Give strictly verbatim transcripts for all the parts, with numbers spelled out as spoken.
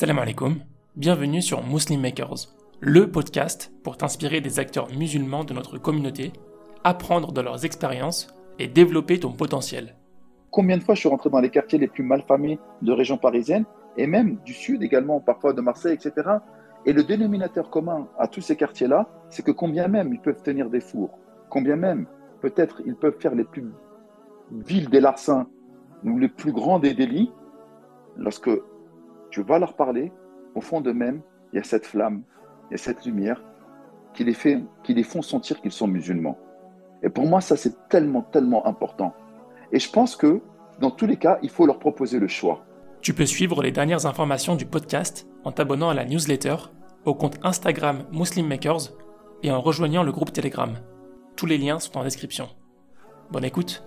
Salam alaikum, bienvenue sur Muslim Makers, le podcast pour t'inspirer des acteurs musulmans de notre communauté, apprendre de leurs expériences et développer ton potentiel. Combien de fois je suis rentré dans les quartiers les plus malfamés de région parisienne et même du sud également, parfois de Marseille, et cetera. Et le dénominateur commun à tous ces quartiers-là, c'est que combien même ils peuvent tenir des fours, combien même peut-être ils peuvent faire les plus vils des larcins ou les plus grands des délits, lorsque tu vas leur parler, au fond d'eux-mêmes, il y a cette flamme, il y a cette lumière qui les, fait, qui les font sentir qu'ils sont musulmans. Et pour moi, ça, c'est tellement, tellement important. Et je pense que, dans tous les cas, il faut leur proposer le choix. Tu peux suivre les dernières informations du podcast en t'abonnant à la newsletter, au compte Instagram Muslim Makers et en rejoignant le groupe Telegram. Tous les liens sont en description. Bonne écoute.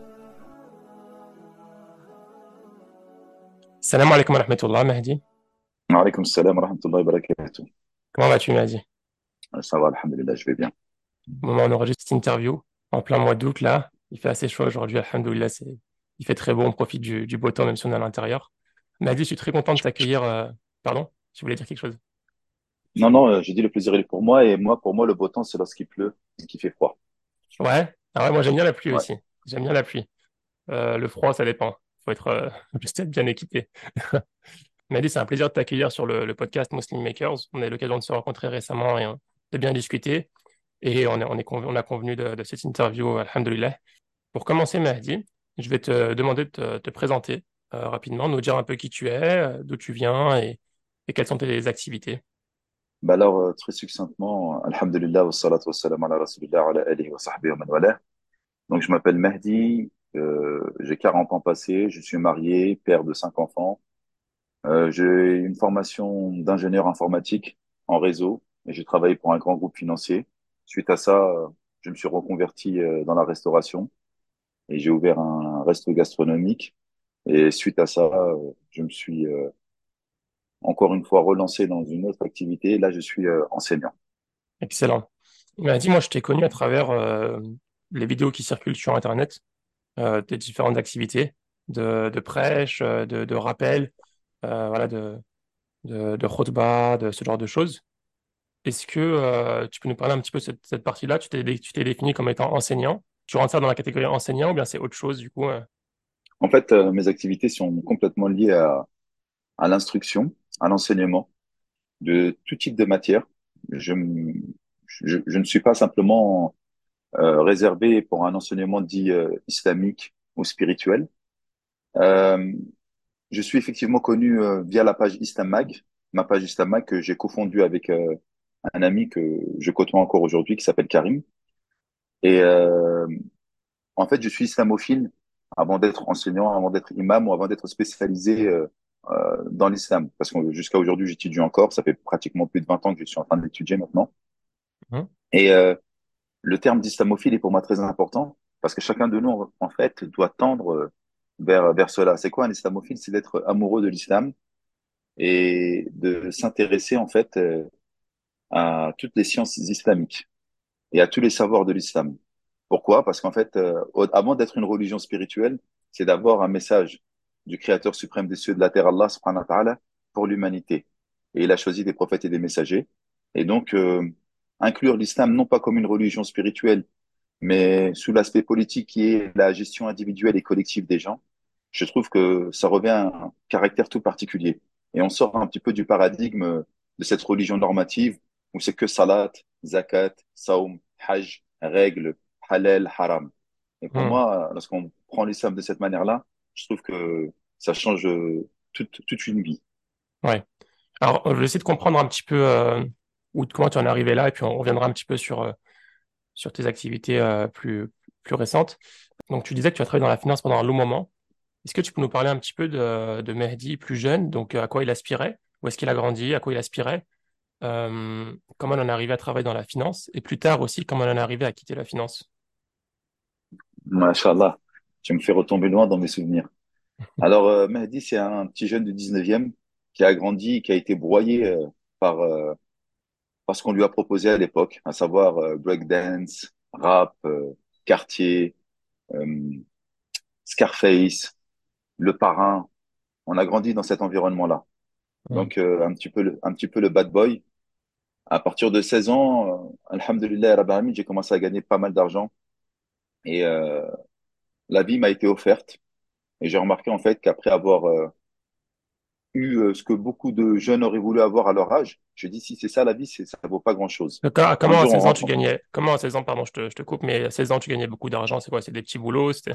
Salam alaikum wa rahmatullah, Mahdi. Wa alaykoum salam wa rahmatullahi wa barakatuh. Comment vas-tu, Mahdi? Ça va, alhamdulillah, je vais bien. Au moment où on enregistre cette interview, en plein mois d'août, là, il fait assez chaud aujourd'hui, alhamdoulilah, c'est... il fait très beau, on profite du, du beau temps, même si on est à l'intérieur. Mahdi, je suis très content de t'accueillir. euh, Pardon, tu voulais dire quelque chose? Non, non, euh, j'ai dit le plaisir il est pour moi. Et moi, pour moi, le beau temps, c'est lorsqu'il pleut et qu'il fait froid. Ouais, ah ouais, moi j'aime bien la pluie Ouais. aussi. J'aime bien la pluie. Euh, le froid, ça dépend. Faut être, euh, juste être bien équipé. Mahdi, c'est un plaisir de t'accueillir sur le, le podcast Muslim Makers. On a eu l'occasion de se rencontrer récemment et euh, de bien discuter. Et on, est, on, est convenu- on a convenu de, de cette interview, alhamdoulilah. Pour commencer, Mahdi, je vais te demander de te, te présenter euh, rapidement, nous dire un peu qui tu es, euh, d'où tu viens et, et quelles sont tes activités. Bah alors, euh, très succinctement, alhamdulillah, wa salatu wa salam ala rasulillah, wa ala alihi wa sahbihi wa man wala. Donc, je m'appelle Mehdi, euh, j'ai quarante ans passés, je suis marié, père de cinq enfants. Euh, j'ai une formation d'ingénieur informatique en réseau et j'ai travaillé pour un grand groupe financier. Suite à ça, euh, je me suis reconverti euh, dans la restauration et j'ai ouvert un resto gastronomique. Et suite à ça, euh, je me suis euh, encore une fois relancé dans une autre activité. Là, je suis euh, enseignant. Excellent. Mahdi, moi je t'ai connu à travers euh, les vidéos qui circulent sur Internet, euh, tes différentes activités de, de prêche, euh, de, de rappel, euh, voilà, de, de, de khutbah, de ce genre de choses. Est-ce que euh, tu peux nous parler un petit peu de cette, cette partie-là? Tu t'es, dé- tu t'es défini comme étant enseignant. Tu rentres ça dans la catégorie enseignant ou bien c'est autre chose du coup? euh En fait, euh, mes activités sont complètement liées à, à l'instruction, à l'enseignement de tout type de matière. Je, m- je, je ne suis pas simplement euh, réservé pour un enseignement dit euh, islamique ou spirituel. Euh, je suis effectivement connu euh, via la page Islam Mag, ma page Islam Mag que j'ai cofondue avec euh, un ami que je côtoie encore aujourd'hui qui s'appelle Karim. Et euh, en fait, je suis islamophile avant d'être enseignant, avant d'être imam ou avant d'être spécialisé euh, euh, dans l'islam. Parce que jusqu'à aujourd'hui, j'étudie encore. Ça fait pratiquement plus de vingt ans que je suis en train d'étudier maintenant. Mhm. Et euh, le terme d'islamophile est pour moi très important parce que chacun de nous, en fait, doit tendre euh, vers, vers cela. C'est quoi un islamophile? C'est d'être amoureux de l'islam et de s'intéresser, en fait, euh, à toutes les sciences islamiques et à tous les savoirs de l'islam. Pourquoi? Parce qu'en fait, euh, au- avant d'être une religion spirituelle, c'est d'avoir un message du Créateur suprême des cieux et de la terre, Allah subhanahu wa ta'ala, pour l'humanité. Et il a choisi des prophètes et des messagers. Et donc, euh, inclure l'islam non pas comme une religion spirituelle, mais sous l'aspect politique qui est la gestion individuelle et collective des gens, je trouve que ça revêt un caractère tout particulier. Et on sort un petit peu du paradigme de cette religion normative où c'est que salat, zakat, saum, hajj, règles, halal, haram. Et pour Mhm. moi, lorsqu'on prend l'islam de cette manière-là, je trouve que ça change euh, toute, toute une vie. Ouais. Alors, je vais essayer de comprendre un petit peu euh, où, comment tu en es arrivé là et puis on reviendra un petit peu sur, euh, sur tes activités euh, plus, plus récentes. Donc, tu disais que tu as travaillé dans la finance pendant un long moment. Est-ce que tu peux nous parler un petit peu de, de Mehdi plus jeune, donc à quoi il aspirait, où est-ce qu'il a grandi, à quoi il aspirait, euh, comment on en est arrivé à travailler dans la finance, et plus tard aussi comment on en est arrivé à quitter la finance. Masha'Allah, tu me fais retomber loin dans mes souvenirs. Alors, euh, Mehdi, c'est un petit jeune du dix-neuvième qui a grandi, qui a été broyé euh, par, euh, par ce qu'on lui a proposé à l'époque, à savoir euh, breakdance, rap, euh, quartier, euh, Scarface, Le Parrain. On a grandi dans cet environnement-là. Mm. Donc, euh, un petit peu le, un petit peu le bad boy. À partir de seize ans, euh, alhamdoulilah, Rabbil Alamin, j'ai commencé à gagner pas mal d'argent. Et euh, la vie m'a été offerte. Et j'ai remarqué en fait qu'après avoir euh, eu euh, ce que beaucoup de jeunes auraient voulu avoir à leur âge, je dis si c'est ça la vie, c'est, ça vaut pas grand-chose. Donc, à- Un comment à jour, on seize ans rentre. tu gagnais? Comment à seize ans, pardon, je te, je te coupe, mais à seize ans tu gagnais beaucoup d'argent, c'est quoi? C'est des petits boulots, c'était.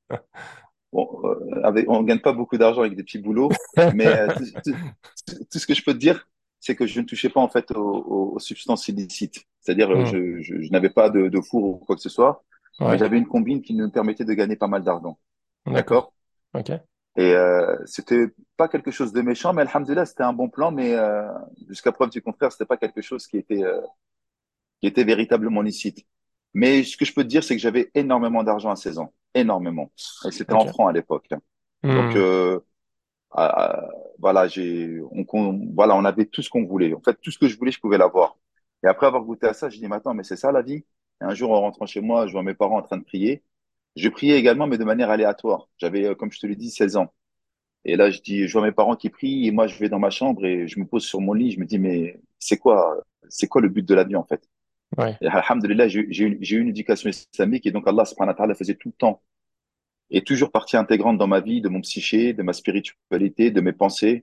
Bon, euh, avec, on gagne pas beaucoup d'argent avec des petits boulots, mais euh, tout, tout- tout- tout ce que je peux te dire, c'est que je ne touchais pas en fait aux, aux- aux substances illicites. C'est-à-dire, euh, Hmm. je, je, je n'avais pas de, de four ou quoi que ce soit, mais Ouais, j'avais une combine qui me permettait de gagner pas mal d'argent. d'accord. D'accord? Ok, Et euh, c'était pas quelque chose de méchant, mais alhamdoulilah, c'était un bon plan, mais euh, jusqu'à preuve du contraire, c'était pas quelque chose qui était, euh, qui était véritablement licite. Mais ce que je peux te dire, c'est que j'avais énormément d'argent à seize ans. Énormément. Et c'était en ok. francs à l'époque, hein. Donc, Hmm. euh, ah, voilà, j'ai, on, on- voilà, on avait tout ce qu'on voulait. En fait, tout ce que je voulais, je pouvais l'avoir. Et après avoir goûté à ça, je dis, mais attends, mais c'est ça la vie? Et un jour, en rentrant chez moi, je vois mes parents en train de prier. Je priais également, mais de manière aléatoire. J'avais, euh, comme je te l'ai dit, seize ans. Et là, je dis, je vois mes parents qui prient, et moi, je vais dans ma chambre et je me pose sur mon lit. Je me dis, mais c'est quoi, c'est quoi le but de la vie, en fait? Ouais. Et alhamdulillah, j'ai j'ai eu j'ai eu une éducation islamique et donc Allah subhanahu wa ta'ala faisait tout le temps et toujours partie intégrante dans ma vie, de mon psyché, de ma spiritualité, de mes pensées.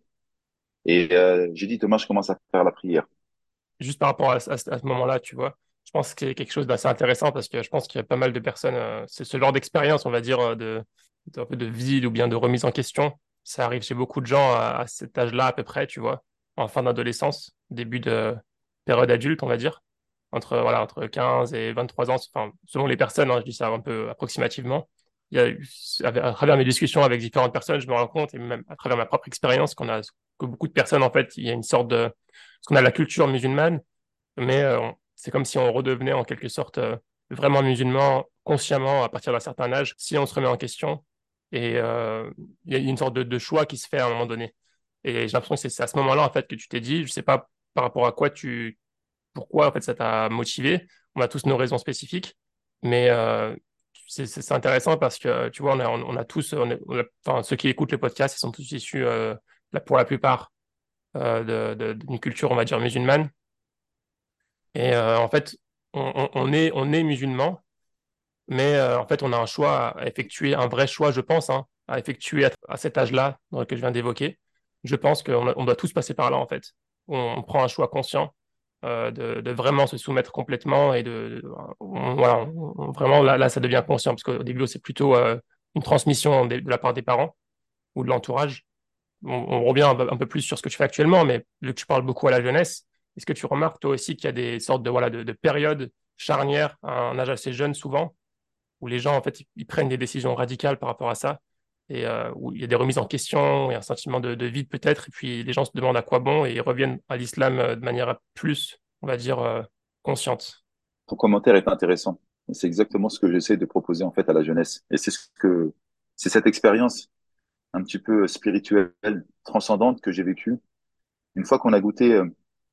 Et euh, j'ai dit, demain, je commence à faire la prière. Juste par rapport à, ce à ce à ce moment-là, tu vois, je pense que c'est quelque chose d'assez intéressant parce que je pense qu'il y a pas mal de personnes, euh, c'est ce genre d'expérience, on va dire, euh, de, de, un peu de vide ou bien de remise en question. Ça arrive chez beaucoup de gens à, à cet âge-là à peu près, tu vois, en fin d'adolescence, début de période adulte, on va dire, entre, voilà, entre quinze et vingt-trois ans, enfin, selon les personnes, hein, je dis ça un peu approximativement. Il y a eu, à travers mes discussions avec différentes personnes, je me rends compte, et même à travers ma propre expérience, qu'on a, que beaucoup de personnes, en fait, il y a une sorte de, parce qu'on a la culture musulmane, mais euh, on- c'est comme si on redevenait en quelque sorte euh, vraiment musulman consciemment à partir d'un certain âge, si on se remet en question. Et euh, il y a une sorte de, de choix qui se fait à un moment donné. Et j'ai l'impression que c'est c'est à ce moment-là en fait que tu t'es dit, je sais pas par rapport à quoi tu, pourquoi en fait ça t'a motivé. On a tous nos raisons spécifiques, mais euh, c'est c'est- c'est intéressant parce que tu vois, on a, on, on a tous, on est- on a- enfin, ceux qui écoutent le podcast, ils sont tous issus euh, la- pour la plupart euh, de, de- d'une culture, on va dire, musulmane. Et euh, en fait, on, on- on est, on est musulman, mais euh, en fait, on a un choix à effectuer, un vrai choix, je pense, hein, à effectuer à, à cet âge-là dans que je viens d'évoquer. Je pense qu'on a- on doit tous passer par là, en fait. On, on prend un choix conscient euh, de, de vraiment se soumettre complètement et de, de- on- voilà, on- on- vraiment là, là, ça devient conscient parce qu'au début, c'est plutôt euh, une transmission de, de la part des parents ou de l'entourage. On, on revient un peu, un peu plus sur ce que tu fais actuellement, mais vu que tu parles beaucoup à la jeunesse, est-ce que tu remarques toi aussi qu'il y a des sortes de, voilà, de, de périodes charnières à un âge assez jeune souvent, où les gens en fait ils, ils prennent des décisions radicales par rapport à ça, et euh, où il y a des remises en question, et un sentiment de, de vide peut-être, et puis les gens se demandent à quoi bon, et ils reviennent à l'islam euh, de manière plus, on va dire, euh, consciente. Ton commentaire est intéressant. Et c'est exactement ce que j'essaie de proposer en fait à la jeunesse. Et c'est ce que, c'est cette expérience un petit peu spirituelle, transcendante que j'ai vécue. Une fois qu'on a goûté euh,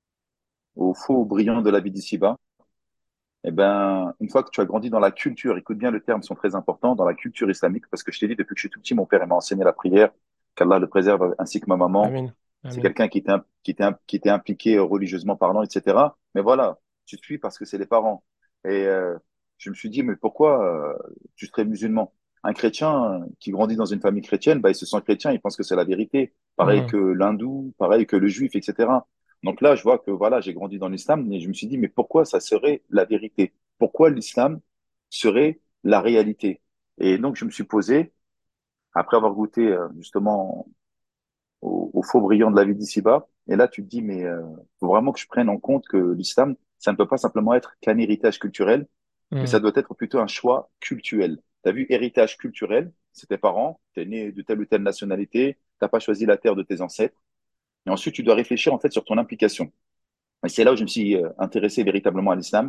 au faux brillant de la vie d'ici-bas, eh ben, une fois que tu as grandi dans la culture, écoute bien, le terme sont très importants, dans la culture islamique, parce que je t'ai dit, depuis que je suis tout petit, mon père il m'a enseigné la prière, qu'Allah le préserve, ainsi que ma maman. Amen. C'est Amen. quelqu'un qui était, im- qui était, im- qui était impliqué euh, religieusement parlant, et cetera. Mais voilà, tu te suis parce que c'est les parents. Et euh, je me suis dit, mais pourquoi euh, tu serais musulman? Un chrétien euh, qui grandit dans une famille chrétienne, bah, il se sent chrétien, il pense que c'est la vérité. Pareil Mhm. que l'hindou, pareil que le juif, et cetera. Donc là, je vois que voilà, j'ai grandi dans l'islam, et je me suis dit, mais pourquoi ça serait la vérité? Pourquoi l'islam serait la réalité? Et donc, je me suis posé, après avoir goûté euh, justement au, au faux brillant de la vie d'ici-bas. Et là, tu te dis, mais euh, faut vraiment que je prenne en compte que l'islam, ça ne peut pas simplement être qu'un héritage culturel, mais ça Mhm. doit être plutôt un choix cultuel. Tu as vu, héritage culturel, c'est tes parents, tu es né de telle ou telle nationalité, t'as pas choisi la terre de tes ancêtres. Et ensuite, tu dois réfléchir en fait sur ton implication. Et c'est là où je me suis euh, intéressé véritablement à l'islam.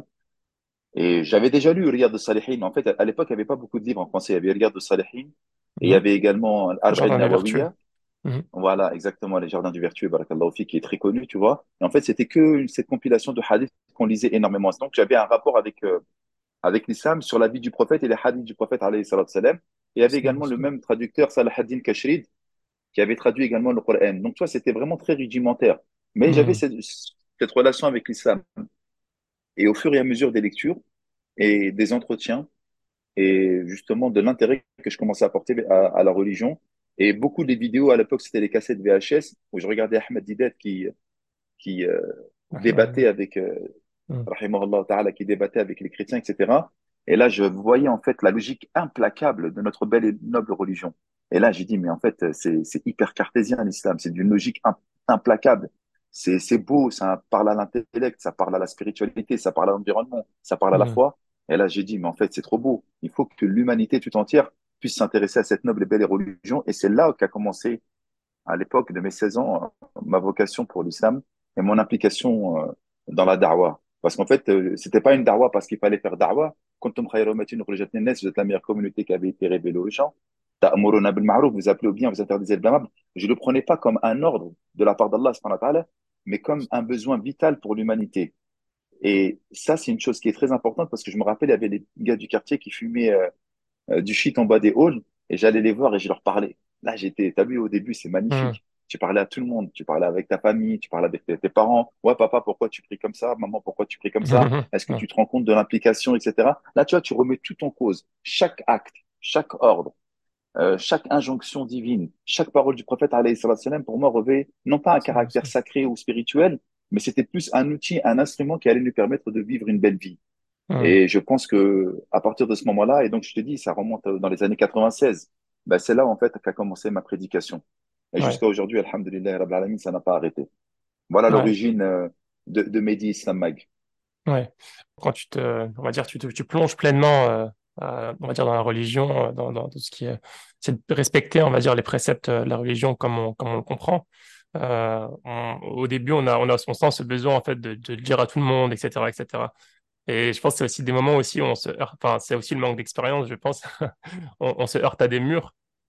Et j'avais déjà lu Riyad de Salihin. En fait, à l'époque, il n'y avait pas beaucoup de livres en français. Il y avait Riyad de Salihin et il y Mhm. avait également Al-Arba'in Jardin des vertus. Nawawiya. Mhm. Voilà, exactement, les Jardins du Vertueux, barakallahu fi, qui est très connu, tu vois. Et en fait, c'était que cette compilation de hadiths qu'on lisait énormément. Donc, j'avais un rapport avec, euh, avec l'islam sur la vie du prophète et les hadiths du prophète, alayhi salatu salam. Et il y avait également le même traducteur, Salah ad-Din Kashrid, qui avait traduit également le Coran. Donc, toi, c'était vraiment très rudimentaire. Mais j'avais Hmm. cette, cette relation avec l'islam. Et au fur et à mesure des lectures et des entretiens, et justement de l'intérêt que je commençais à porter à, à la religion, et beaucoup des vidéos à l'époque, c'était les cassettes V H S, où je regardais Ahmed Didat qui, qui euh, débattait Rahimahullah. avec, euh, Hmm. rahimahullah ta'ala, qui débattait avec les chrétiens, et cetera. Et là, je voyais en fait la logique implacable de notre belle et noble religion. Et là, j'ai dit, mais en fait, c'est, c'est hyper cartésien l'islam, c'est d'une logique im- implacable. C'est, c'est beau, ça parle à l'intellect, ça parle à la spiritualité, ça parle à l'environnement, ça parle à la Hmm. foi. Et là, j'ai dit, mais en fait, c'est trop beau. Il faut que l'humanité tout entière puisse s'intéresser à cette noble et belle religion. Et c'est là qu'a commencé à l'époque de mes seize ans, euh, ma vocation pour l'islam et mon implication euh, dans la da'wah. Parce qu'en fait, euh, c'était pas une da'wah parce qu'il fallait faire da'wah. Kuntum khayra ummatin ukhrijat lin-nas, vous êtes la meilleure communauté qui avait été révélée aux gens. Ta'muruna bil ma'ruf, vous appelez au bien, vous interdisez le blâmable. Je le prenais pas comme un ordre de la part d'Allah, subhanahu wa ta'ala, mais comme un besoin vital pour l'humanité. Et ça, c'est une chose qui est très importante parce que je me rappelle, il y avait des gars du quartier qui fumaient euh, euh, du shit en bas des halls et j'allais les voir et je leur parlais. Là, j'étais, t'as vu, au début, c'est Hmm. magnifique. Tu parlais à tout le monde. Tu parlais avec ta famille, tu parlais avec tes, tes parents. Ouais, papa, pourquoi tu pries comme ça? Maman, pourquoi tu pries comme ça? Est-ce que Hmm. tu te rends compte de l'implication, et cetera. Là, tu vois, tu remets tout en cause. Chaque acte, chaque ordre, euh, chaque injonction divine, chaque parole du prophète, alayhi salatu wassalam, pour moi, revêt non pas un caractère sacré ou spirituel, mais c'était plus un outil, un instrument qui allait nous permettre de vivre une belle vie. Hmm. Et je pense que à partir de ce moment-là, et donc je te dis, ça remonte dans les années quatre-vingt-seize, ben c'est là en fait qu'a commencé ma prédication. Et Ouais, jusqu'à aujourd'hui, alhamdulillah, rabbil alamin, ça n'a pas arrêté. Voilà ouais, l'origine euh, de, de Mehdi Islam Mag. ouais. Quand tu te, on va dire, tu te, tu plonges pleinement, euh, euh, on va dire, dans la religion, euh, dans, dans tout ce qui est, c'est de respecter, on va dire, les préceptes euh, de la religion comme on, comme on le comprend. Euh, on- au début, on a, on a, on sent ce besoin, en fait, de, de le dire à tout le monde, et cetera, et cetera. Et je pense que c'est aussi des moments aussi où on se heurte, enfin, c'est aussi le manque d'expérience, je pense. On, on se heurte à des murs.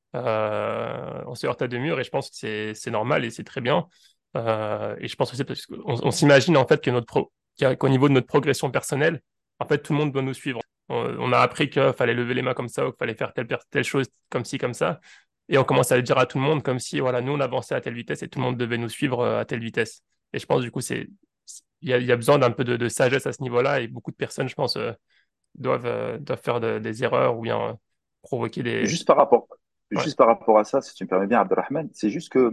Euh, on se heurte à des murs et je pense que c'est, c'est normal et c'est très bien. Euh, et je pense aussi parce qu'on on s'imagine en fait que notre pro, qu'à- qu'au niveau de notre progression personnelle, en fait, tout le monde doit nous suivre. On, on a appris qu'il fallait lever les mains comme ça ou qu'il fallait faire telle, per- telle chose comme ci, comme ça. Et on commence à le dire à tout le monde comme si, voilà, nous, on avançait à telle vitesse et tout le monde devait nous suivre euh, à telle vitesse. Et je pense, du coup, c'est, il y a, il y a besoin d'un peu de, de sagesse à ce niveau-là et beaucoup de personnes, je pense, euh, doivent, euh, doivent faire de- des erreurs ou bien euh, provoquer des... Juste par rapport, Ouais, juste par rapport à ça, si tu me permets bien, Abdelrahman, c'est juste que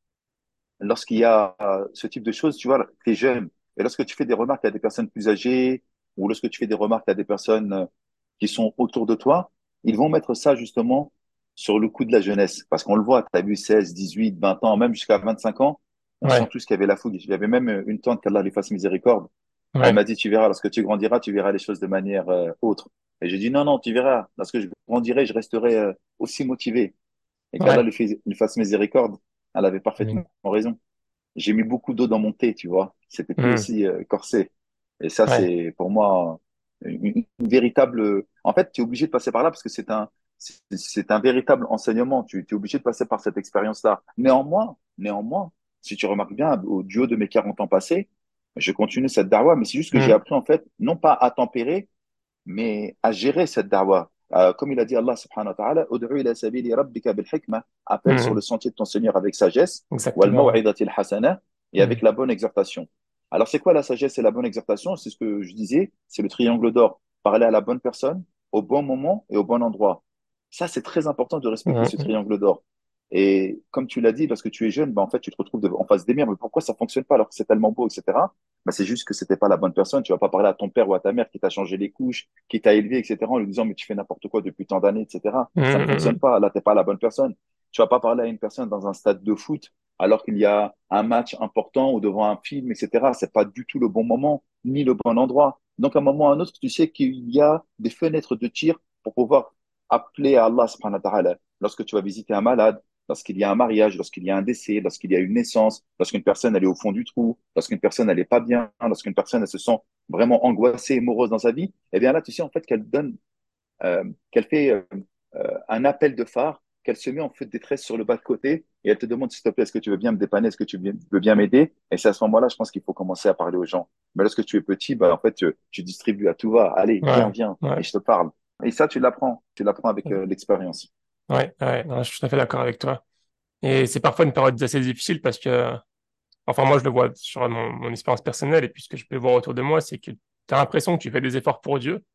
lorsqu'il y a euh, ce type de choses, tu vois, tu es jeune, et lorsque tu fais des remarques à des personnes plus âgées, ou lorsque tu fais des remarques à des personnes euh, qui sont autour de toi, ils vont mettre ça justement sur le coup de la jeunesse. Parce qu'on le voit, tu as vu seize, dix-huit, vingt ans, même jusqu'à vingt-cinq ans, on sent ouais, tous qu'il y avait la fougue. Il y avait même euh, une tante, qu'Allah lui fasse miséricorde. Elle m'a ouais. dit, tu verras, lorsque tu grandiras, tu verras les choses de manière euh, autre. Et j'ai dit, non, non, tu verras, lorsque je grandirai, je resterai euh, aussi motivé. Et qu'Allah Ouais. lui, fait- lui fasse miséricorde. Elle avait parfaitement Amin. raison. J'ai mis beaucoup d'eau dans mon thé, tu vois. C'était plus Hmm. aussi euh, corsé. Et ça, Ouais. c'est pour moi une, une véritable. En fait, tu es obligé de passer par là parce que c'est un, c'est c'est un véritable enseignement. Tu, tu es obligé de passer par cette expérience-là. Néanmoins, néanmoins, si tu remarques bien, au duo de mes quarante ans passés, je continue cette darwa, mais c'est juste que j'ai Hmm. appris, en fait, non pas à tempérer, mais à gérer cette darwa. Euh, comme il a dit Allah subhanahu wa ta'ala, Ud'u ila sabili rabbika bil hikma, appelle sur Hmm. le sentier de ton Seigneur avec sagesse, wal Exactement. maw'idatil hasana, et Hmm. avec la bonne exhortation. Alors, c'est quoi la sagesse et la bonne exhortation? C'est ce que je disais, c'est le triangle d'or. Parler à la bonne personne, au bon moment et au bon endroit. Ça, c'est très important de respecter Hmm. ce Hmm. triangle d'or. Et comme tu l'as dit, lorsque tu es jeune, ben, en fait, tu te retrouves de- en face des murs. Mais pourquoi ça fonctionne pas alors que c'est tellement beau, et cetera. Ben, c'est juste que c'était pas la bonne personne. Tu vas pas parler à ton père ou à ta mère qui t'a changé les couches, qui t'a élevé, et cetera, en lui disant, mais tu fais n'importe quoi depuis tant d'années, et cetera. Ça ne Hmm. fonctionne Hmm. pas. Là, t'es pas la bonne personne. Tu vas pas parler à une personne dans un stade de foot alors qu'il y a un match important ou devant un film, et cetera. C'est pas du tout le bon moment, ni le bon endroit. Donc, à un moment ou à un autre, tu sais qu'il y a des fenêtres de tir pour pouvoir appeler à Allah subhanahu wa ta'ala. Lorsque tu vas visiter un malade, lorsqu'il y a un mariage, lorsqu'il y a un décès, lorsqu'il y a une naissance, lorsqu'une personne elle est au fond du trou, lorsqu'une personne elle est pas bien, lorsqu'une personne elle se sent vraiment angoissée et morose dans sa vie, eh bien là, tu sais en fait qu'elle donne, euh, qu'elle fait euh, euh, un appel de phare, qu'elle se met en feu de détresse sur le bas de côté et elle te demande s'il te plaît, est-ce que tu veux bien me dépanner, est-ce que tu veux bien m'aider? Et c'est à ce moment-là, je pense qu'il faut commencer à parler aux gens. Mais lorsque tu es petit, bah, en fait, tu, tu distribues à tout va. Allez, viens, Ouais. viens, et Ouais. je te parle. Et ça, tu l'apprends. Tu l'apprends avec euh, l'expérience. Ouais. Ouais. Non, je suis tout à fait d'accord avec toi. Et c'est parfois une période assez difficile parce que, enfin, moi, je le vois sur mon, mon expérience personnelle et puis ce que je peux voir autour de moi, c'est que tu as l'impression que tu fais des efforts pour Dieu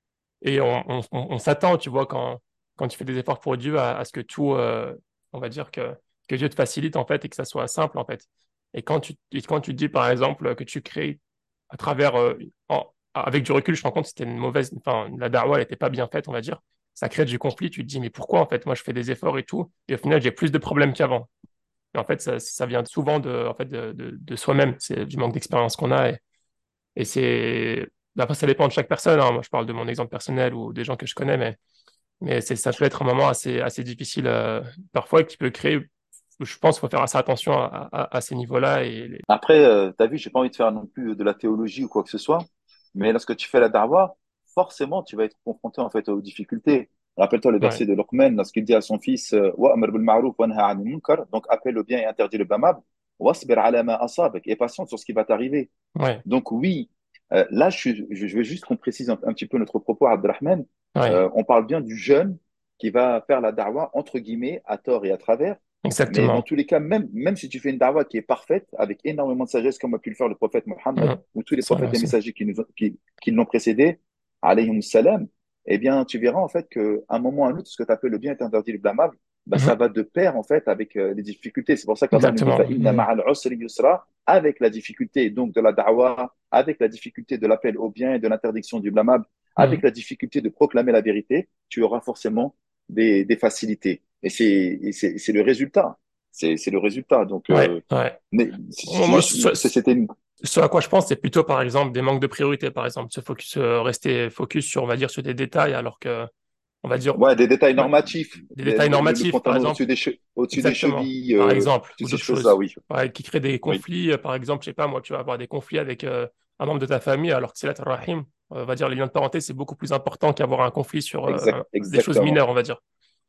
et on, on, on- on s'attend, tu vois, quand, quand tu fais des efforts pour Dieu à, à ce que tout, euh, on va dire que, que Dieu te facilite, en fait, et que ça soit simple, en fait. Et quand tu, et quand tu dis, par exemple, que tu crées à travers, euh, en- avec du recul, je me rends compte que c'était une mauvaise, enfin, la darwa, elle n'était pas bien faite, on va dire. Ça crée du conflit, tu te dis, mais pourquoi, en fait, moi, je fais des efforts et tout, et au final, j'ai plus de problèmes qu'avant. Et en fait, ça, ça vient souvent de, en fait, de, de, de soi-même, c'est du manque d'expérience qu'on a, et, et c'est, après, ça dépend de chaque personne, hein. Moi, je parle de mon exemple personnel ou des gens que je connais, mais mais c'est, ça peut être un moment assez, assez difficile euh, parfois et qui peut créer, je pense qu'il faut faire assez attention à, à, à ces niveaux-là. Et les... Après, euh, tu as vu, j'ai pas envie de faire non plus de la théologie ou quoi que ce soit, mais lorsque tu fais la darwa, forcément, tu vas être confronté en fait aux difficultés. Rappelle-toi le Ouais, verset de Luqman lorsqu'il dit à son fils euh, Wa'mar bil ma'ruf wa nahy 'anil munkar, donc appelle le bien et interdis le blâmable, wasbir 'ala ma asabak, et patiente sur ce qui va t'arriver. ouais, Donc oui, euh, là, je, je, je veux juste qu'on précise un, un petit peu notre propos, Abdelrahman. ouais, Euh, on parle bien du jeune qui va faire la darwa, entre guillemets, à tort et à travers. Mais dans exactement. tous les cas, même, même si tu fais une darwa qui est parfaite, avec énormément de sagesse, comme a pu le faire le prophète Mohammed, Mhm. ou tous les Ça, prophètes et merci. messagers qui, nous ont- qui, qui l'ont précédé, alayhim salam, eh bien, tu verras en fait qu'à un moment ou à un autre, ce que tu appelles le bien est interdit le blâmable, bah, ça Mhm. va de pair en fait avec euh, les difficultés. C'est pour ça qu'Allah nous dit Exactement. fa inna Mhm. ma'al usri yusra, avec la difficulté donc de la da'wa, avec la difficulté de l'appel au bien et de l'interdiction du blâmable, avec Mhm. la difficulté de proclamer la vérité, tu auras forcément des, des facilités. Et c'est et c'est- c'est le résultat. C'est c'est le résultat. Donc, Ouais, euh, ouais. mais c'est Moi, c'est moi, juste, ce, c'est- c'était une- ce à quoi je pense, c'est plutôt, par exemple, des manques de priorité, par exemple, se focus, euh, rester focus sur, on va dire, sur des détails, alors que, on va dire, ouais, des détails ouais, normatifs, des le, détails le- le normatifs, par pantalon exemple. au-dessus des, che- au-dessus des Exactement, chevilles, par euh, exemple, ou toutes ces d'autres choses-là, choses, oui. ouais, qui créent des Oui, conflits. euh, Par exemple, je sais pas, moi, tu vas avoir des conflits avec euh, un membre de ta famille, alors que c'est la rahim. Euh, On va dire les liens de parenté, c'est beaucoup plus important qu'avoir un conflit sur euh, exact, des choses exactement, mineures, on va dire.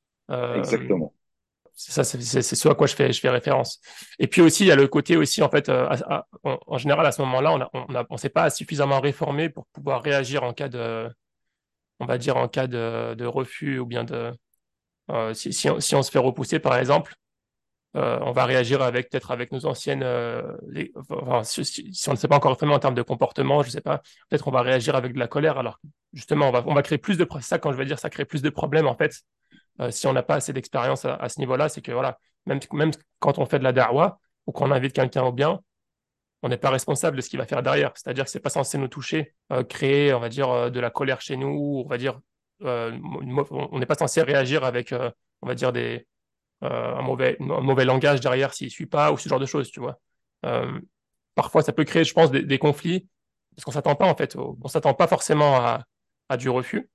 Euh, exactement. c'est ça, c'est c'est- c'est ce à quoi je fais, je fais référence. Et puis aussi, il y a le côté aussi, en fait, euh, à- à- en, en général, à ce moment-là, on a, on a- on s'est pas suffisamment réformé pour pouvoir réagir en cas de, on va dire, en cas de, de refus ou bien de, euh, si, si on, si on se fait repousser, par exemple. Euh, on va réagir avec peut-être avec nos anciennes, euh, les- enfin, si, si- si on ne sait pas encore vraiment en termes de comportement, je sais pas, peut-être on va réagir avec de la colère. Alors justement, on va, on va créer plus de pro- ça quand je vais dire ça crée plus de problèmes en fait. Euh, si on n'a pas assez d'expérience à, à ce niveau-là, c'est que voilà, même même quand on fait de la darwa ou qu'on invite quelqu'un au bien, on n'est pas responsable de ce qu'il va faire derrière. C'est-à-dire que c'est pas censé nous toucher, euh, créer, on va dire, euh, de la colère chez nous, on va dire, euh, on n'est pas censé réagir avec, euh, on va dire des euh, un mauvais, un mauvais langage derrière s'il ne suit pas, ou ce genre de choses, tu vois. Euh, Parfois, ça peut créer, je pense, des, des conflits, parce qu'on s'attend pas, en fait, au- on s'attend pas forcément à, à du refus.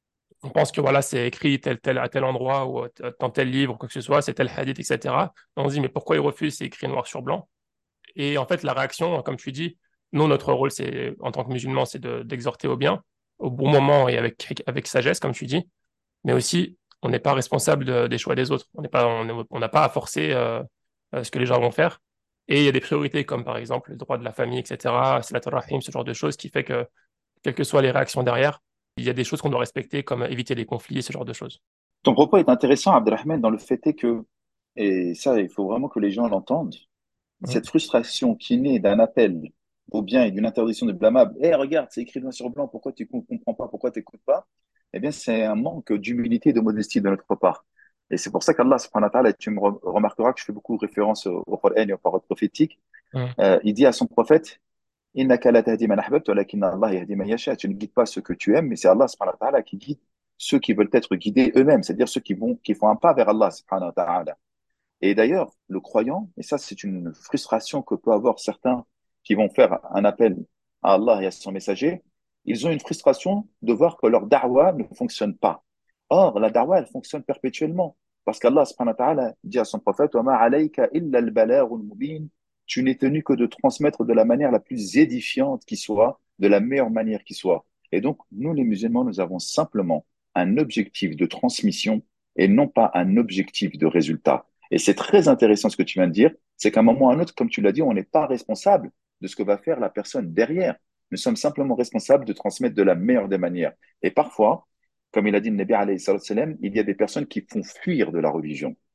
On pense que voilà, c'est écrit tel, tel, à tel endroit, ou euh, dans tel livre, ou quoi que ce soit, c'est tel hadith, et cetera. On se dit, mais pourquoi il refuse? C'est écrit noir sur blanc. Et en fait, la réaction, comme tu dis, nous, notre rôle, c'est, en tant que musulmans, c'est de- d'exhorter au bien, au bon moment et avec, avec sagesse, comme tu dis, mais aussi, on n'est pas responsable de- des choix des autres. On n'est pas, on est- on n'a pas à forcer euh, euh, ce que les gens vont faire. Et il y a des priorités comme par exemple le droit de la famille, et cetera, Salat al-Rahim, ce genre de choses qui fait que, quelles que soient les réactions derrière, il y a des choses qu'on doit respecter comme éviter les conflits, ce genre de choses. Ton propos est intéressant, Abdelrahman, dans le fait est que, et ça, il faut vraiment que les gens l'entendent, Mhm. cette frustration qui naît d'un appel au bien et d'une interdiction de blâmable, eh, regarde, c'est écrit noir sur blanc, pourquoi tu ne comprends pas, pourquoi tu n'écoutes pas? Eh bien, c'est un manque d'humilité et de modestie de notre part. Et c'est pour ça qu'Allah, subhanahu wa ta'ala, et tu me re- remarqueras que je fais beaucoup référence au, au Coran et aux paroles prophétiques, Mhm. euh, il dit à son prophète, Innaka la tahdi man ahbabta, walakinna Allah yahdi man yasha. Tu ne guides pas ceux que tu aimes, mais c'est Allah subhanahu wa ta'ala qui guide ceux qui veulent être guidés eux-mêmes, c'est-à-dire ceux qui vont, qui font un pas vers Allah subhanahu wa ta'ala. Et d'ailleurs, le croyant, et ça c'est une frustration que peut avoir certains qui vont faire un appel à Allah et à son messager, ils ont une frustration de voir que leur da'wa ne fonctionne pas. Or, la da'wa, elle fonctionne perpétuellement. Parce qu'Allah subhanahu wa ta'ala dit à son prophète, وَمَا عَلَيْكَ إِلَّا الْبَلَاغُ الْمُبِينُ. Tu n'es tenu que de transmettre de la manière la plus édifiante qui soit, de la meilleure manière qui soit. Et donc, nous les musulmans, nous avons simplement un objectif de transmission et non pas un objectif de résultat. Et c'est très intéressant ce que tu viens de dire, c'est qu'à un moment ou à un autre, comme tu l'as dit, on n'est pas responsable de ce que va faire la personne derrière. Nous sommes simplement responsables de transmettre de la meilleure des manières. Et parfois, comme il a dit le Nabi alayhi salatu wassalam, il y a des personnes qui font fuir de la religion.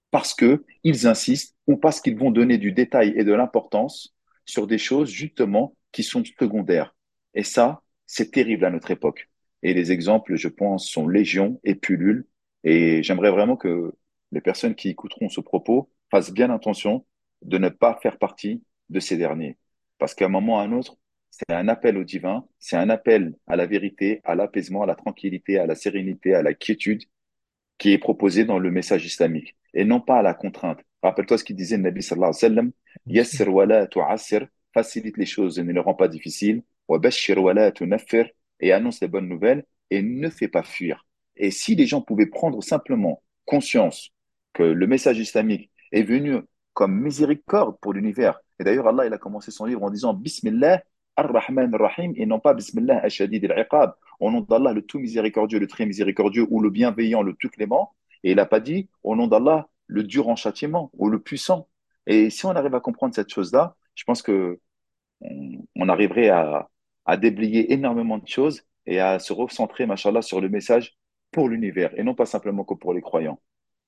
parce que ils insistent ou parce qu'ils vont donner du détail et de l'importance sur des choses justement qui sont secondaires. Et ça, c'est terrible à notre époque. Et les exemples, je pense, sont légion et pullulent. Et j'aimerais vraiment que les personnes qui écouteront ce propos fassent bien attention de ne pas faire partie de ces derniers. Parce qu'à un moment ou à un autre, c'est un appel au divin, c'est un appel à la vérité, à l'apaisement, à la tranquillité, à la sérénité, à la quiétude qui est proposé dans le message islamique et non pas à la contrainte. Rappelle-toi ce qu'il disait le Nabi sallallahu alayhi wa sallam, Yassir wa la tu'assir, facilite les choses et ne les rend pas difficiles, wa bashir wa la tunaffir, et annonce les bonnes nouvelles et ne fais pas fuir. Et si les gens pouvaient prendre simplement conscience que le message islamique est venu comme miséricorde pour l'univers, et d'ailleurs Allah il a commencé son livre en disant Bismillah ar-Rahman ar-Rahim et non pas Bismillah al-Shadid al-Iqab, au nom d'Allah, le tout miséricordieux, le très miséricordieux, ou le bienveillant, le tout clément. Et il n'a pas dit au nom d'Allah, le dur en châtiment, ou le puissant. Et si on arrive à comprendre cette chose-là, je pense que on, on arriverait à, à déblayer énormément de choses et à se recentrer, machallah, sur le message pour l'univers et non pas simplement que pour les croyants.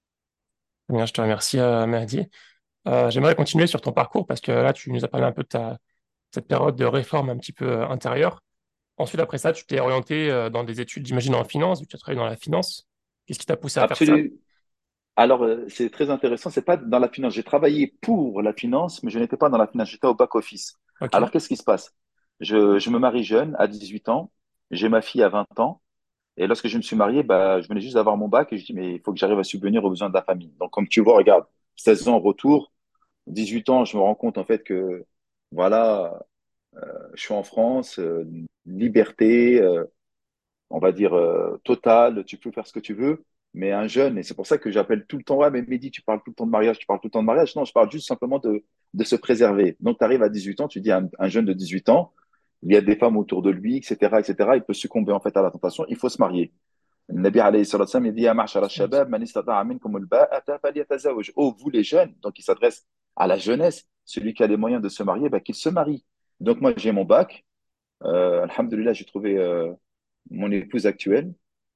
Bien, je te remercie, euh, Mehdi. Euh, j'aimerais continuer sur ton parcours parce que là, tu nous as parlé un peu de ta, cette période de réforme un petit peu euh, intérieure. Ensuite, après ça, tu t'es orienté euh, dans des études, j'imagine, en finance, vu que tu as travaillé dans la finance. Qu'est-ce qui t'a poussé à faire ça? Absolument. Alors, euh, c'est très intéressant. C'est pas dans la finance. J'ai travaillé pour la finance, mais je n'étais pas dans la finance. J'étais au back-office. Alors, Ok. qu'est-ce qui se passe? Je, je me marie jeune, à dix-huit ans. J'ai ma fille à vingt ans. Et lorsque je me suis marié, bah, je venais juste d'avoir mon bac et je dis, mais il faut que j'arrive à subvenir aux besoins de la famille. Donc, comme tu vois, regarde, seize ans, retour, dix-huit ans, je me rends compte en fait que, voilà, je suis en France, euh, liberté, euh, on va dire, euh, totale, tu peux faire ce que tu veux, mais un jeune, et c'est pour ça que j'appelle tout le temps, ouais, mais Mehdi, tu parles tout le temps de mariage, tu parles tout le temps de mariage. Non, je parle juste simplement de, de se préserver. Donc, tu arrives à dix-huit ans, tu dis à un, un jeune de dix-huit ans, il y a des femmes autour de lui, et cetera, et cetera, il peut succomber en fait à la tentation, il faut se marier. النبي عليه الصلاة والسلام il dit يا معشر الشباب من استطاع منكم الباءة فليتزوج. Oh, vous les jeunes, donc il s'adresse à la jeunesse, celui qui a les moyens de se marier, bah, qu'il se marie. Donc moi j'ai mon bac, euh, alhamdoulilah j'ai trouvé euh, mon épouse actuelle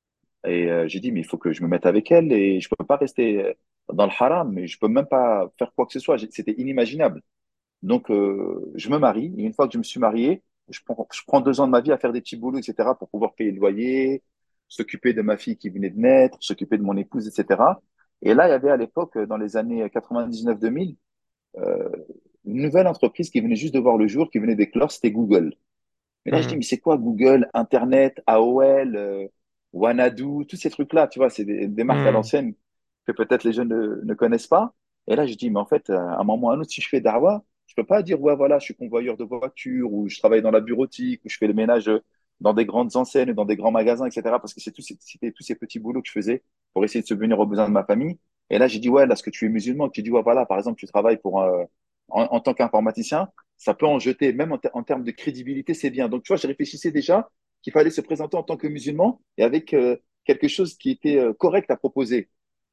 et euh, j'ai dit mais il faut que je me mette avec elle et je peux pas rester euh, dans le haram, mais je peux même pas faire quoi que ce soit, J'ai- c'était inimaginable. Donc, euh, je me marie. Et une fois que je me suis marié, je prends, je prends deux ans de ma vie à faire des petits boulots, et cetera, pour pouvoir payer le loyer, s'occuper de ma fille qui venait de naître, s'occuper de mon épouse, et cetera. Et là, il y avait à l'époque, dans les années quatre-vingt-dix-neuf deux mille, euh, une nouvelle entreprise qui venait juste de voir le jour, qui venait d'éclore, c'était Google. Mais là, je dis, Mhm. mais c'est quoi Google, Internet, A O L, euh, Wanadu, tous ces trucs-là, tu vois, c'est des, des marques à Mhm. l'ancienne que peut-être les jeunes ne, ne connaissent pas. Et là, je dis, mais en fait, à un moment ou à un autre, si je fais Darwa, je peux pas dire, ouais, voilà, je suis convoyeur de voitures, ou je travaille dans la bureautique, ou je fais le ménage dans des grandes enseignes, dans des grands magasins, et cetera. Parce que c'est tous ces- c'était tous ces petits boulots que je faisais pour essayer de subvenir aux besoins de ma famille. Et là, j'ai dit, ouais, là, ce que tu es musulman, que tu dis, ouais, voilà, par exemple, tu travailles pour, euh, en, en tant qu'informaticien, ça peut en jeter, même en, ter- en termes de crédibilité, c'est bien. Donc, tu vois, je réfléchissais déjà qu'il fallait se présenter en tant que musulman et avec euh, quelque chose qui était euh, correct à proposer.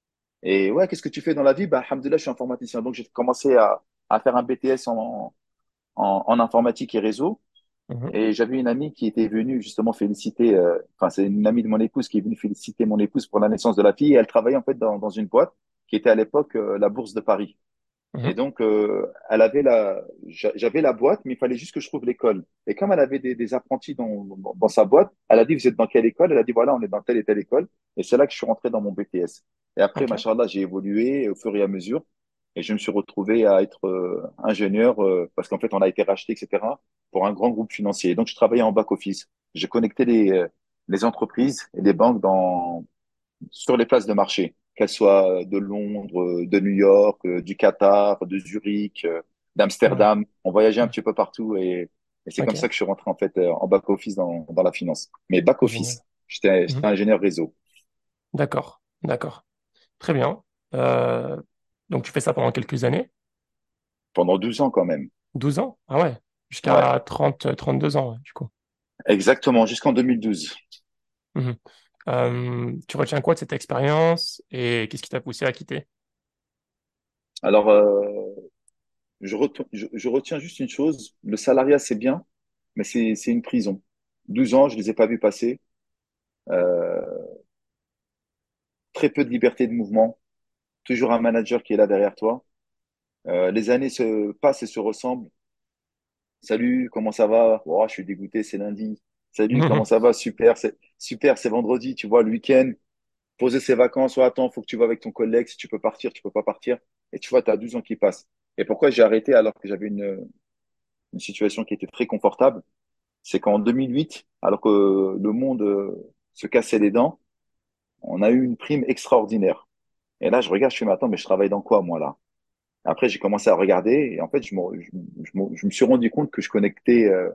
Et ouais, qu'est-ce que tu fais dans la vie? Bah, alhamdoulilah, je suis informaticien. Donc, j'ai commencé à, à faire un B T S en, en, en informatique et réseau. Mhm. Et j'avais une amie qui était venue justement féliciter, euh, enfin, c'est une amie de mon épouse qui est venue féliciter mon épouse pour la naissance de la fille. Et elle travaillait en fait dans, dans une boîte qui était à l'époque euh, la Bourse de Paris. Et Mhm. donc, euh, elle avait la, j'a- j'avais la boîte, mais il fallait juste que je trouve l'école. Et comme elle avait des, des apprentis dans, dans, dans sa boîte, elle a dit, vous êtes dans quelle école? Elle a dit, voilà, on est dans telle et telle école. Et c'est là que je suis rentré dans mon B T S. Et après, Ok. machallah, j'ai évolué au fur et à mesure. Et je me suis retrouvé à être euh, ingénieur, euh, parce qu'en fait, on a été racheté, et cetera, pour un grand groupe financier. Donc, je travaillais en back-office. Je connectais les, euh, les entreprises et les banques dans, sur les places de marché, qu'elles soient de Londres, de New York, euh, du Qatar, de Zurich, euh, Ouais. d'Amsterdam. On voyageait un Mhm. petit peu partout et, et c'est comme ça Ok. que je suis rentré en fait euh, en back office dans, dans la finance. Mais back Génial. office, j'étais Mhm. j'étais ingénieur réseau D'accord. D'accord. Très bien. Euh, donc, tu fais ça pendant quelques années? pendant douze ans quand même. Douze ans? Ah ouais. Ouais, Jusqu'à trente, trente-deux ans, ouais, du coup. exactement, jusqu'en deux mille douze. Mhm. Euh, tu retiens quoi de cette expérience et qu'est-ce qui t'a poussé à quitter? Alors, euh, je, retiens, je, je retiens juste une chose, le salariat c'est bien, mais c'est c'est une prison. douze ans, je les ai pas vus passer. Euh, Très peu de liberté de mouvement. toujours un manager qui est là derrière toi. Euh, les années se passent et se ressemblent. Salut, comment ça va? Oh, je suis dégoûté, c'est lundi. Salut, comment ça va? Super, c'est super, c'est vendredi, tu vois, le week-end, poser ses vacances. Oh, attends, faut que tu vas avec ton collègue. Si tu peux partir, tu peux pas partir. Et tu vois, tu as douze ans qui passent. Et pourquoi j'ai arrêté alors que j'avais une, une situation qui était très confortable? C'est qu'en deux mille huit, alors que le monde euh, se cassait les dents, on a eu une prime extraordinaire. Et là, je regarde, je fais, mais attends, mais je travaille dans quoi, moi, là? Après, j'ai commencé à regarder et en fait, je me, je, je me, je me suis rendu compte que je connectais euh,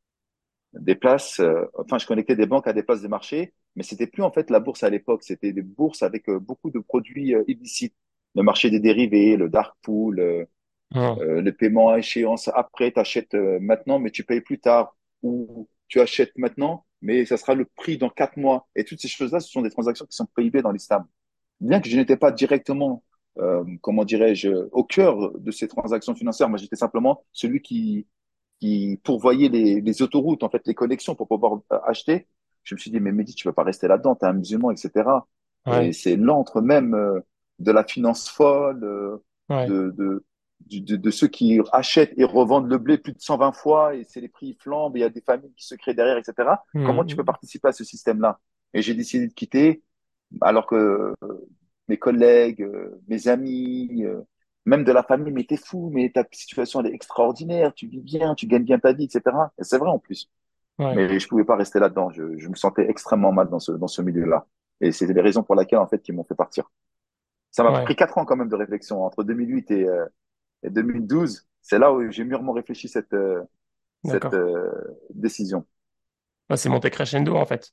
des places, euh, enfin, je connectais des banques à des places de marché, mais c'était plus en fait la bourse à l'époque, c'était des bourses avec euh, beaucoup de produits euh, illicites. Le marché des dérivés, le dark pool, euh, Mhm. euh, le paiement à échéance. Après, tu achètes maintenant, mais tu payes plus tard. Ou tu achètes maintenant, mais ça sera le prix dans quatre mois. Et toutes ces choses-là, ce sont des transactions qui sont prohibées dans l'islam. Bien que je n'étais pas directement, euh, comment dirais-je, au cœur de ces transactions financières, moi j'étais simplement celui qui, qui pourvoyait les, les autoroutes, en fait, les connexions pour pouvoir euh, acheter. Je me suis dit, mais Mehdi, tu ne peux pas rester là-dedans, tu es un musulman, et cetera. Et Ouais, c'est l'antre même euh, de la finance folle, euh, ouais. de, de, de, de, de ceux qui achètent et revendent le blé plus de cent vingt fois, et c'est les prix flambent, et il y a des familles qui se créent derrière, et cetera. Comment tu peux Mhm. participer à ce système-là? Et j'ai décidé de quitter, alors que euh, mes collègues, euh, mes amis, euh, même de la famille, mais t'es fou, mais ta situation elle est extraordinaire, tu vis bien, tu gagnes bien ta vie, et cetera. Et c'est vrai en plus. Ouais, Mais je pouvais pas rester là-dedans. Je, je me sentais extrêmement mal dans ce, dans ce milieu-là. Et c'est les raisons pour lesquelles, en fait, qui m'ont fait partir. Ça m'a ouais. pris quatre ans quand même de réflexion. Entre deux mille huit et, euh, et deux mille douze, c'est là où j'ai mûrement réfléchi cette, euh, cette D'accord. euh, décision. Ouais, c'est monté crescendo, en fait.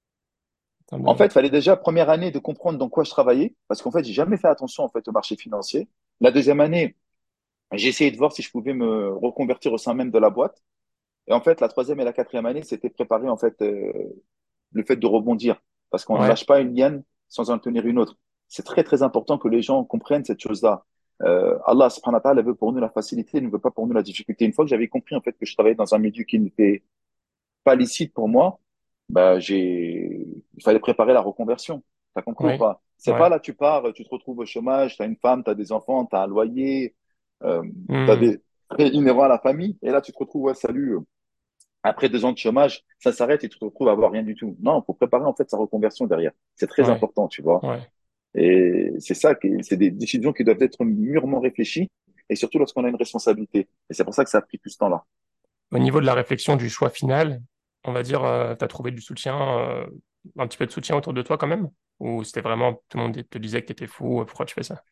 En termes En de- fait, il fallait déjà, première année, de comprendre dans quoi je travaillais, parce qu'en fait, j'ai jamais fait attention en fait au marché financier. La deuxième année, j'ai essayé de voir si je pouvais me reconvertir au sein même de la boîte. Et en fait, la troisième et la quatrième année, c'était préparer en fait euh, le fait de rebondir, parce qu'on ne Ouais, lâche pas une liane sans en tenir une autre. C'est très très important que les gens comprennent cette chose-là. Euh, Allah subhanahu wa ta'ala veut pour nous la facilité, il ne veut pas pour nous la difficulté. Une fois que j'avais compris en fait que je travaillais dans un milieu qui n'était pas licite pour moi, bah j'ai, il fallait préparer la reconversion. T'as compris ou ouais, pas? C'est pas ouais. là, tu pars, tu te retrouves au chômage, t'as une femme, t'as des enfants, t'as un loyer, euh, t'as Mhm. des frais inhérents à la famille, et là tu te retrouves, ouais, salut, euh, après deux ans de chômage, ça s'arrête et tu te retrouves à avoir rien du tout. Non, il faut préparer en fait sa reconversion derrière. C'est très Ouais, important, tu vois. ouais. Et c'est ça, qui- c'est des décisions qui doivent être mûrement réfléchies, et surtout lorsqu'on a une responsabilité. Et c'est pour ça que ça a pris tout ce temps-là. Au niveau de la réflexion du choix final, on va dire, euh, tu as trouvé du soutien, euh, un petit peu de soutien autour de toi quand même? Ou c'était vraiment, tout le monde te disait que tu étais fou, euh, pourquoi tu fais ça?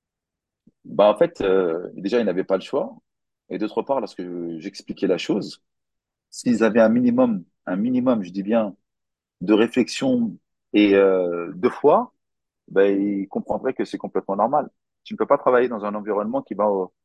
Bah, en fait, euh, déjà, ils n'avaient pas le choix. Et d'autre part, lorsque j'expliquais la chose, s'ils avaient un minimum, un minimum, je dis bien, de réflexion et euh, de foi, ben, ils comprendraient que c'est complètement normal. Tu ne peux pas travailler dans un environnement qui va au,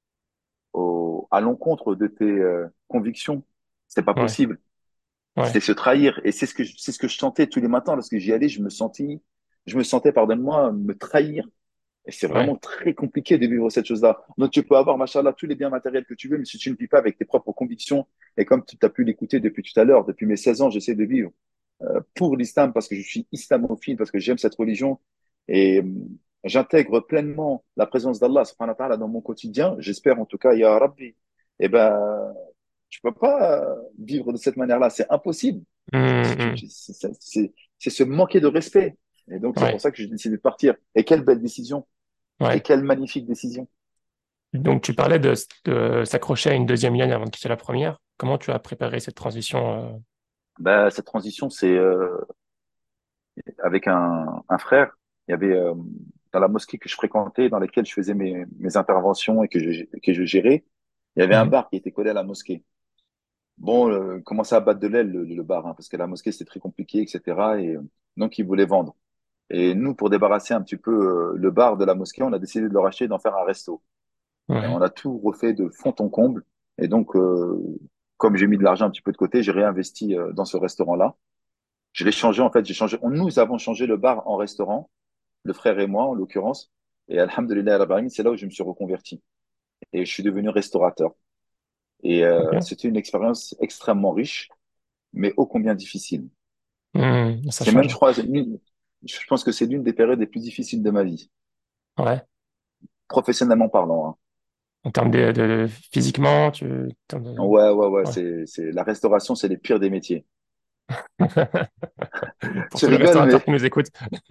au- à l'encontre de tes euh, convictions. C'est pas Ouais, possible. C'est ouais, se trahir. Et c'est ce que je, c'est ce que je sentais tous les matins lorsque j'y allais. Je me sentis, je me sentais, pardonne-moi, me trahir. Et c'est ouais. vraiment très compliqué de vivre cette chose-là. Donc, tu peux avoir, machallah, tous les biens matériels que tu veux, mais si tu ne vis pas avec tes propres convictions, et comme tu as pu l'écouter depuis tout à l'heure, depuis mes seize ans, j'essaie de vivre euh, pour l'islam parce que je suis islamophile, parce que j'aime cette religion et euh, j'intègre pleinement la présence d'Allah subhanahu wa ta'ala dans mon quotidien. J'espère en tout cas, ya Rabbi. Eh ben, tu peux pas euh, vivre de cette manière-là. C'est impossible. Mhm, Tu- tu- mhm. tu- C'est c'est- c'est- c'est se manquer de respect. Et donc, c'est pour Ouais, ça que j'ai décidé de partir. Et quelle belle décision. Et ouais. quelle magnifique décision. Donc, tu parlais de, de s'accrocher à une deuxième ligne avant de quitter la première. Comment tu as préparé cette transition? euh, Ben, cette transition, c'est euh, avec un, un frère. Il y avait euh, dans la mosquée que je fréquentais, dans laquelle je faisais mes, mes interventions et que je, que je gérais, il y avait un Mhm. bar qui était collé à la mosquée. Bon, euh, commençait à battre de l'aile le, le bar, hein, parce que la mosquée c'était très compliqué, et cetera. Et euh, donc ils voulaient vendre. Et nous, pour débarrasser un petit peu euh, le bar de la mosquée, on a décidé de le racheter et d'en faire un resto. Et Ouais, on a tout refait de fond en comble. Et donc, euh, comme j'ai mis de l'argent un petit peu de côté, j'ai réinvesti euh, dans ce restaurant-là. Je l'ai changé, en fait, j'ai changé. Nous avons changé le bar en restaurant, le frère et moi, en l'occurrence. Et alhamdulillah, rabbil alamin, c'est là où je me suis reconverti. Et je suis devenu restaurateur. Et euh, ok. c'était une expérience extrêmement riche, mais ô combien difficile. Mhm, ça C'est même, change. je crois, l'une- je pense que c'est l'une des périodes les plus difficiles de ma vie. Ouais. professionnellement parlant, hein. En termes de, de- physiquement, tu, en termes de- Ouais, ouais, ouais, ouais. c'est, c'est, la restauration, c'est les pires des métiers. Pour Tu tous les rigoles, restaurateurs mais qui nous écoutent.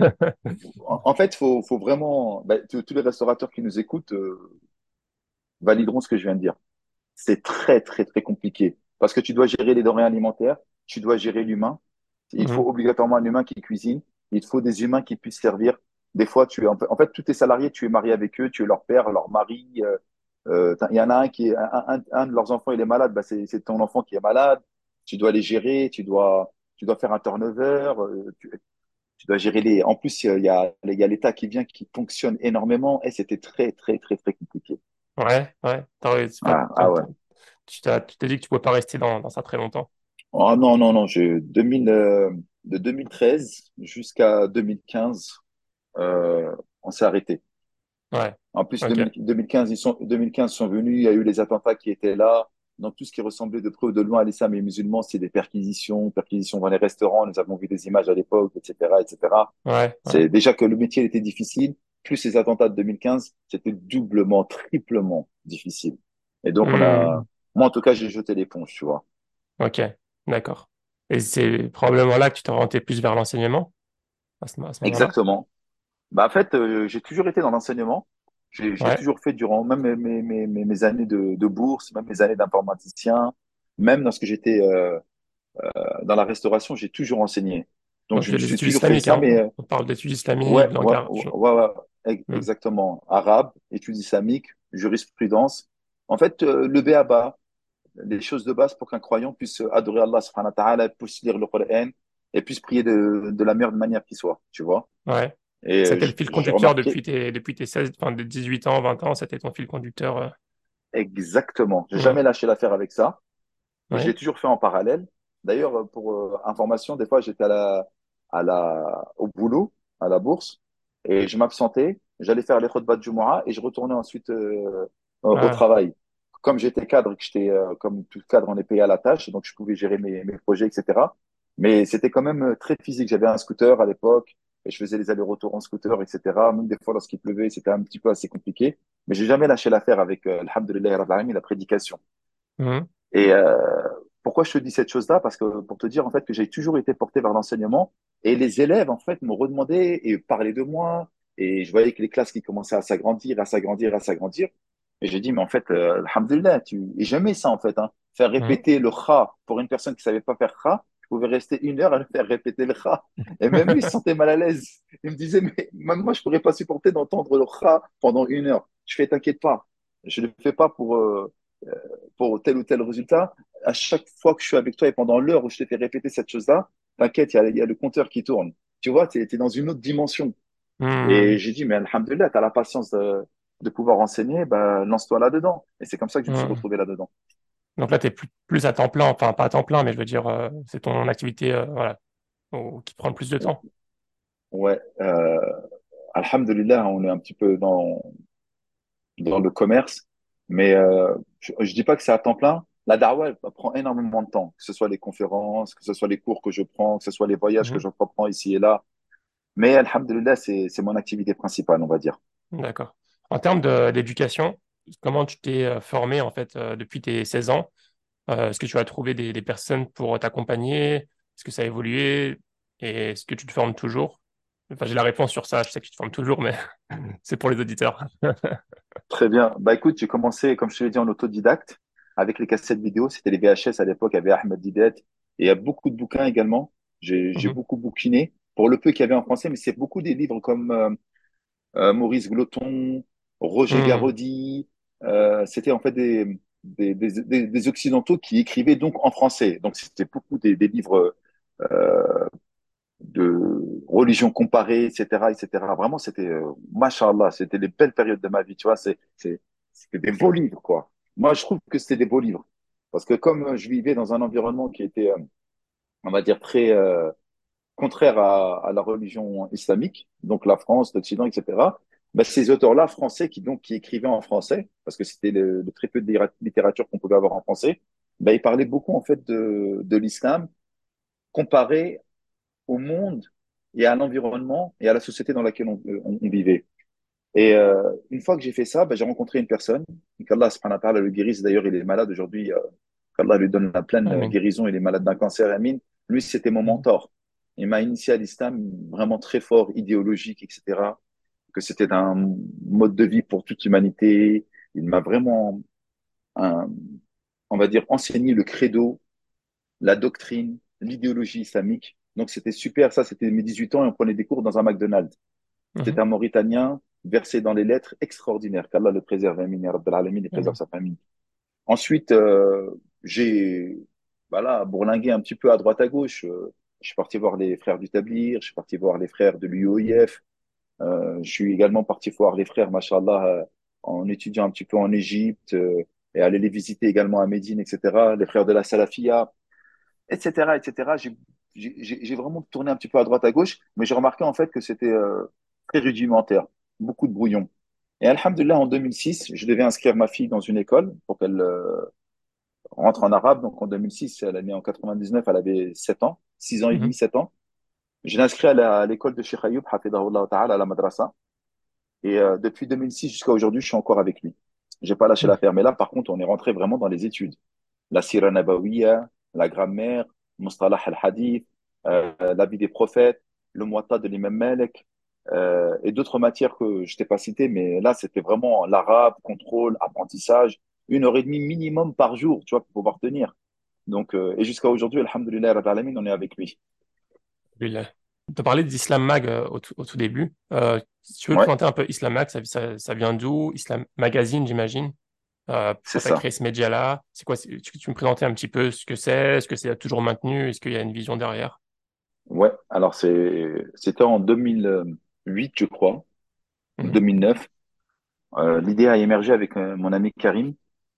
en, en fait, faut, faut vraiment, bah, tous tous les restaurateurs qui nous écoutent euh, valideront ce que je viens de dire. C'est très, très, très compliqué parce que tu dois gérer les denrées alimentaires, tu dois gérer l'humain. Il faut Mhm. obligatoirement un humain qui cuisine. Il te faut des humains qui puissent servir. Des fois, tu es, en fait, en fait, tous tes salariés, tu es marié avec eux, tu es leur père, leur mari. euh, euh, Il y en a un qui est, un, un- un de leurs enfants, il est malade, bah, c'est, c'est ton enfant qui est malade. Tu dois les gérer, tu dois, tu dois faire un turnover. euh, tu, tu dois gérer les. En plus, il y a, il y a l'État qui vient, qui fonctionne énormément. Et c'était très, très, très, très compliqué. Ouais, ouais. T'as- c'est pas- Ah, t'as- ah ouais. t'as- tu t'as- tu t'es dit que tu pouvais pas rester dans, dans ça très longtemps. Oh non, non, non. Je, deux mille, euh, de deux mille treize jusqu'à deux mille quinze, euh, on s'est arrêté. Ouais. En plus, deux mille, Ok. deux mille quinze, ils sont, deux mille quinze sont venus, il y a eu les attentats qui étaient là. Donc, tout ce qui ressemblait de près ou de loin à l'islam et les musulmans, c'est des perquisitions, perquisitions dans les restaurants. Nous avons vu des images à l'époque, et cetera, et cetera. Ouais, ouais. C'est déjà que le métier était difficile, plus ces attentats de deux mille quinze, c'était doublement, triplement difficile. Et donc, on a, Hmm. moi, en tout cas, j'ai jeté l'éponge, tu vois. Ok. D'accord. Et c'est probablement là que tu t'es orienté plus vers l'enseignement, à ce, à ce moment-là. Exactement. Bah, en fait, euh, j'ai toujours été dans l'enseignement. J'ai j'ai Ouais. toujours fait durant même mes, mes, mes, mes mes années de, de bourse, même mes années d'informaticien, même lorsque j'étais euh, dans la restauration, j'ai toujours enseigné. Donc, Donc, je il y me a des suis études toujours fait islamiques, ça, hein. mais euh, On parle d'études islamiques, ouais, de ouais, langage. ouais, ouais, ouais, ex- Hmm. exactement. Arabe, études islamiques, jurisprudence. En fait, euh, le b.a-ba, les choses de base pour qu'un croyant puisse adorer Allah subhanahu wa ta'ala, puisse lire le Coran et puisse prier de, de la meilleure manière qui soit, tu vois. Ouais. Et euh, C'était le j- fil j'ai conducteur remarqué depuis tes, depuis tes seize, enfin, de dix-huit ans, vingt ans, c'était ton fil conducteur. euh. exactement. J'ai Hmm. jamais lâché l'affaire avec ça. Et je l'ai Ouais. toujours fait en parallèle. D'ailleurs, euh, pour euh, information, des fois, j'étais à la, à la, au boulot, à la bourse, et je m'absentais. J'allais faire les khutbahs de Jumu'ah et je retournais ensuite euh, au au Ah. travail. Comme j'étais cadre, et que j'étais, euh, comme tout cadre, on est payé à la tâche, donc je pouvais gérer mes, mes projets, et cetera. Mais c'était quand même euh, très physique. J'avais un scooter à l'époque et je faisais les allers-retours en scooter, et cetera. Même des fois, lorsqu'il pleuvait, c'était un petit peu assez compliqué. Mais j'ai jamais lâché l'affaire avec, euh, alhamdoulilah, rabbil alamin, la prédication. Hmm. Et euh, pourquoi je te dis cette chose-là? Parce que pour te dire en fait que j'ai toujours été porté vers l'enseignement et les élèves en fait m'ont redemandé et parlaient de moi et je voyais que les classes qui commençaient à s'agrandir, à s'agrandir, à s'agrandir. Et j'ai dit mais en fait, euh, alhamdoulilah, tu et jamais ça en fait, hein. Faire Hmm. répéter le kha pour une personne qui savait pas faire kha, je pouvais rester une heure à le faire répéter le kha et même eux ils se sentaient mal à l'aise. Ils me disaient mais même moi je pourrais pas supporter d'entendre le kha pendant une heure. Je fais t'inquiète pas, je le fais pas pour euh, pour tel ou tel résultat, à chaque fois que je suis avec toi et pendant l'heure où je t'ai fait répéter cette chose-là, t'inquiète, il y a, il y a le compteur qui tourne. Tu vois, tu es, dans une autre dimension. Et Hmm. j'ai dit, mais alhamdoulilah, tu as la patience de, de pouvoir enseigner, bah, lance-toi là-dedans. Et c'est comme ça que je me suis Hmm. retrouvé là-dedans. Donc là, tu es plus, plus à temps plein, enfin pas à temps plein, mais je veux dire, euh, c'est ton activité euh, voilà, au- qui prend le plus de temps. Ouais, euh, alhamdoulilah, on est un petit peu dans, dans le commerce, mais euh, je, je dis pas que c'est à temps plein. La dawa, elle prend énormément de temps, que ce soit les conférences, que ce soit les cours que je prends, que ce soit les voyages que Mhm. je reprends ici et là. Mais alhamdoulilah, c'est, c'est mon activité principale, on va dire. D'accord. En termes de- d'éducation, comment tu t'es euh, formé en fait euh, depuis tes seize ans? Euh, est-ce que tu as trouvé des, des personnes pour t'accompagner? Est-ce que ça a évolué? Et est-ce que tu te formes toujours? Enfin, j'ai la réponse sur ça, je sais que tu te formes toujours, mais c'est pour les auditeurs. Très bien. Bah écoute, j'ai commencé, comme je te l'ai dit, en autodidacte avec les cassettes vidéo. C'était les V H S à l'époque, il y avait Ahmed Didet. Et il y a beaucoup de bouquins également. J'ai, j'ai Mhm. beaucoup bouquiné pour le peu qu'il y avait en français, mais c'est beaucoup des livres comme euh, euh, Maurice Gloton, Roger Mhm. Garaudy. Euh, c'était en fait des, des, des, des- des Occidentaux qui écrivaient donc en français. Donc c'était beaucoup des, des livres euh, de religion comparée, et cetera, et cetera. Vraiment, c'était, euh, mashallah, c'était les belles périodes de ma vie, tu vois, c'est, c'est, c'était des beaux livres, quoi. Moi, je trouve que c'était des beaux livres. Parce que comme euh, je vivais dans un environnement qui était, euh, on va dire, très euh, contraire à, à la religion islamique, donc la France, l'Occident, et cetera, ben, ces auteurs-là, français, qui, donc, qui écrivaient en français, parce que c'était le, le très peu de littérature qu'on pouvait avoir en français, ben, ils parlaient beaucoup, en fait, de, de l'islam comparé au monde et à l'environnement et à la société dans laquelle on, on, on vivait. Et euh, une fois que j'ai fait ça, ben, j'ai rencontré une personne, qu'Allah subhanahu wa ta'ala le guérisse. D'ailleurs, il est malade aujourd'hui, euh, qu'Allah lui donne la pleine euh, Amen. guérison. Il est malade d'un cancer, Amin. Lui, c'était mon Mhm. mentor. Il m'a initié à l'islam vraiment très fort, idéologique, et cetera. Que c'était un mode de vie pour toute l'humanité. Il m'a vraiment, un- on va dire, enseigné le credo, la doctrine, l'idéologie islamique. Donc, c'était super. Ça, c'était mes dix-huit ans et on prenait des cours dans un McDonald's. C'est Mhm. un Mauritanien versé dans les lettres extraordinaire. Qu'Allah le préserve, Amin, ya Rabbal Alamin, et préserve Amen. sa famille. Ensuite, euh, j'ai voilà, bourlingué un petit peu à droite à gauche. Euh, je suis parti voir les frères du Tablir, je suis parti voir les frères de l'U O I F. Euh, je suis également parti voir les frères, machallah, euh, en étudiant un petit peu en Égypte euh, et aller les visiter également à Médine, et cetera. Les frères de la Salafia, et cetera, et cetera. J'ai j'ai- j'ai vraiment tourné un petit peu à droite à gauche, mais j'ai remarqué en fait que c'était euh, très rudimentaire, beaucoup de brouillon. Et alhamdulillah, en deux mille six, je devais inscrire ma fille dans une école pour qu'elle euh, rentre en arabe. Donc en deux mille six, elle est née en quatre-vingt-dix-neuf, elle avait sept ans, six ans et demi, Mhm. sept ans. Je l'ai inscrit à la- à l'école de Cheikh Ayoub, hafidahullah ta'ala, à la madrasa. Et euh, depuis deux mille six jusqu'à aujourd'hui, je suis encore avec lui. J'ai pas lâché Mhm. l'affaire. Mais là, par contre, on est rentré vraiment dans les études. La sira nabawiya, la grammaire, mustalah al-hadith, euh, la vie des prophètes, le muwatta de l'imam Malik, euh, et d'autres matières que je t'ai pas citées. Mais là, c'était vraiment l'arabe, contrôle, apprentissage, une heure et demie minimum par jour, tu vois, pour pouvoir tenir. Donc, euh, et jusqu'à aujourd'hui, alhamdulillah, rabbil alamin, on est avec lui. Alhamdulillah. Tu as parlé d'Islam Mag euh, au, tout au tout début. Euh, si tu veux Ouais, présenter un peu Islam Mag, ça, ça, ça vient d'où? Islam Magazine, j'imagine. Euh, c'est pourquoi tu as ça. créé ce média-là? C'est quoi? c'est- Tu, tu me présentais un petit peu ce que c'est? Est-ce que c'est toujours maintenu? Est-ce qu'il y a une vision derrière? Ouais, alors c'est, c'était en deux mille huit, je crois, ou Mhm. deux mille neuf. Euh, l'idée a émergé avec euh, mon ami Karim,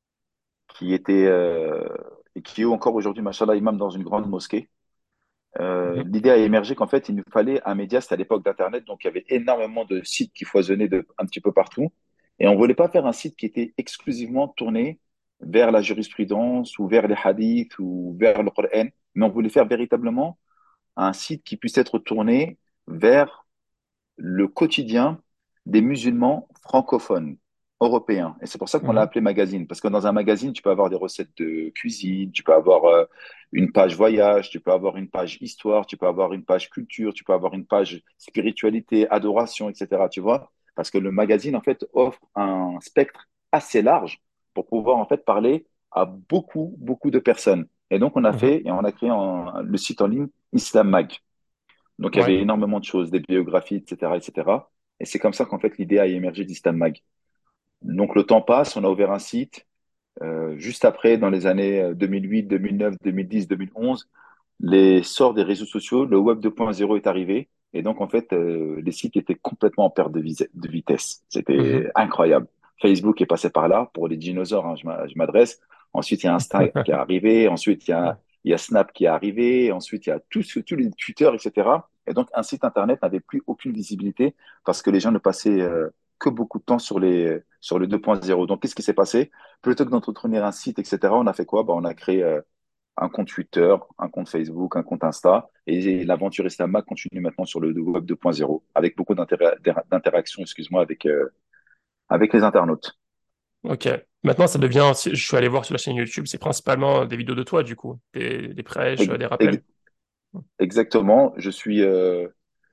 qui était, euh, et qui est encore aujourd'hui, machallah, imam dans une grande mosquée. Euh, Mhm. l'idée a émergé qu'en fait, il nous fallait un média, c'était à l'époque d'Internet, donc il y avait énormément de sites qui foisonnaient de, un petit peu partout. Et on voulait pas faire un site qui était exclusivement tourné vers la jurisprudence ou vers les hadiths ou vers le Coran, mais on voulait faire véritablement un site qui puisse être tourné vers le quotidien des musulmans francophones européens. Et c'est pour ça qu'on l'a Mhm. appelé magazine, parce que dans un magazine, tu peux avoir des recettes de cuisine, tu peux avoir euh, une page voyage, tu peux avoir une page histoire, tu peux avoir une page culture, tu peux avoir une page spiritualité, adoration, et cetera. Tu vois? Parce que le magazine, en fait, offre un spectre assez large pour pouvoir, en fait, parler à beaucoup, beaucoup de personnes. Et donc, on a Mhm. fait et on a créé un- le site en ligne Islam Mag. Donc, il y Ouais. avait énormément de choses, des biographies, et cetera, et cetera. Et c'est comme ça qu'en fait, l'idée a émergé d'Islam Mag. Donc, le temps passe, on a ouvert un site. Euh, juste après, dans les années euh, deux mille huit, deux mille neuf, deux mille dix, deux mille onze, l'essor des réseaux sociaux, le web deux point zéro est arrivé. Et donc, en fait, euh, les sites étaient complètement en perte de, vis- de vitesse. Mhm. C'était incroyable. Facebook est passé par là pour les dinosaures, hein, je m'a- je m'adresse. Ensuite, il y a Insta qui est arrivé. Ensuite, il y a, il y a Snap qui est arrivé. Ensuite, il y a tous tous les Twitter, et cetera. Et donc, un site Internet n'avait plus aucune visibilité parce que les gens ne passaient euh, que beaucoup de temps sur les, sur le deux point zéro. Donc, qu'est-ce qui s'est passé? Plutôt que d'entretenir un site, et cetera, on a fait quoi? Bah, on a créé euh, un compte Twitter, un compte Facebook, un compte Insta. Et l'aventure Islama continue maintenant sur le web deux point zéro, avec beaucoup d'intéra- d'interactions, excuse-moi, avec, euh, avec les internautes. Ok. Maintenant, ça devient, si je suis allé voir sur la chaîne YouTube, c'est principalement des vidéos de toi, du coup. Des, des prêches, Ex- des rappels. ex- Exactement. Je suis, euh,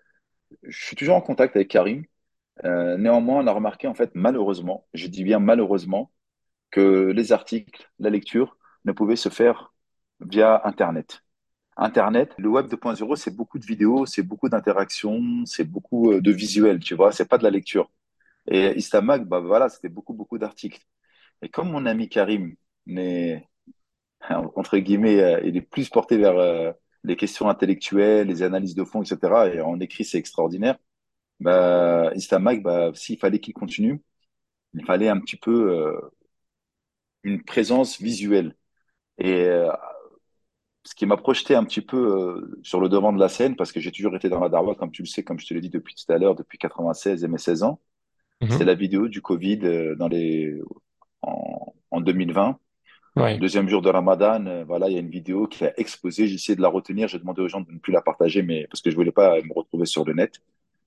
je suis toujours en contact avec Karim. Euh, néanmoins, on a remarqué, en fait, malheureusement, je dis bien malheureusement, que les articles, la lecture ne pouvaient se faire via Internet. Internet, le web deux point zéro, c'est beaucoup de vidéos, c'est beaucoup d'interactions, c'est beaucoup euh, de visuels, tu vois, c'est pas de la lecture. Et Istamag, bah voilà, c'était beaucoup, beaucoup d'articles. Et comme mon ami Karim n'est, entre guillemets, euh, il est plus porté vers euh, les questions intellectuelles, les analyses de fond, et cetera. Et en écrit, c'est extraordinaire. Bah, Istamag, bah, s'il fallait qu'il continue, il fallait un petit peu euh, une présence visuelle. Et euh, ce qui m'a projeté un petit peu euh, sur le devant de la scène, parce que j'ai toujours été dans la darwa, comme tu le sais, comme je te l'ai dit depuis tout à l'heure, depuis quatre-vingt-seize et mes seize ans, c'est Mhm. la vidéo du Covid euh, dans les, en, en deux mille vingt. Ouais. Deuxième jour de Ramadan, euh, voilà, il y a une vidéo qui a explosé. J'ai essayé de la retenir. J'ai demandé aux gens de ne plus la partager, mais parce que je voulais pas me retrouver sur le net.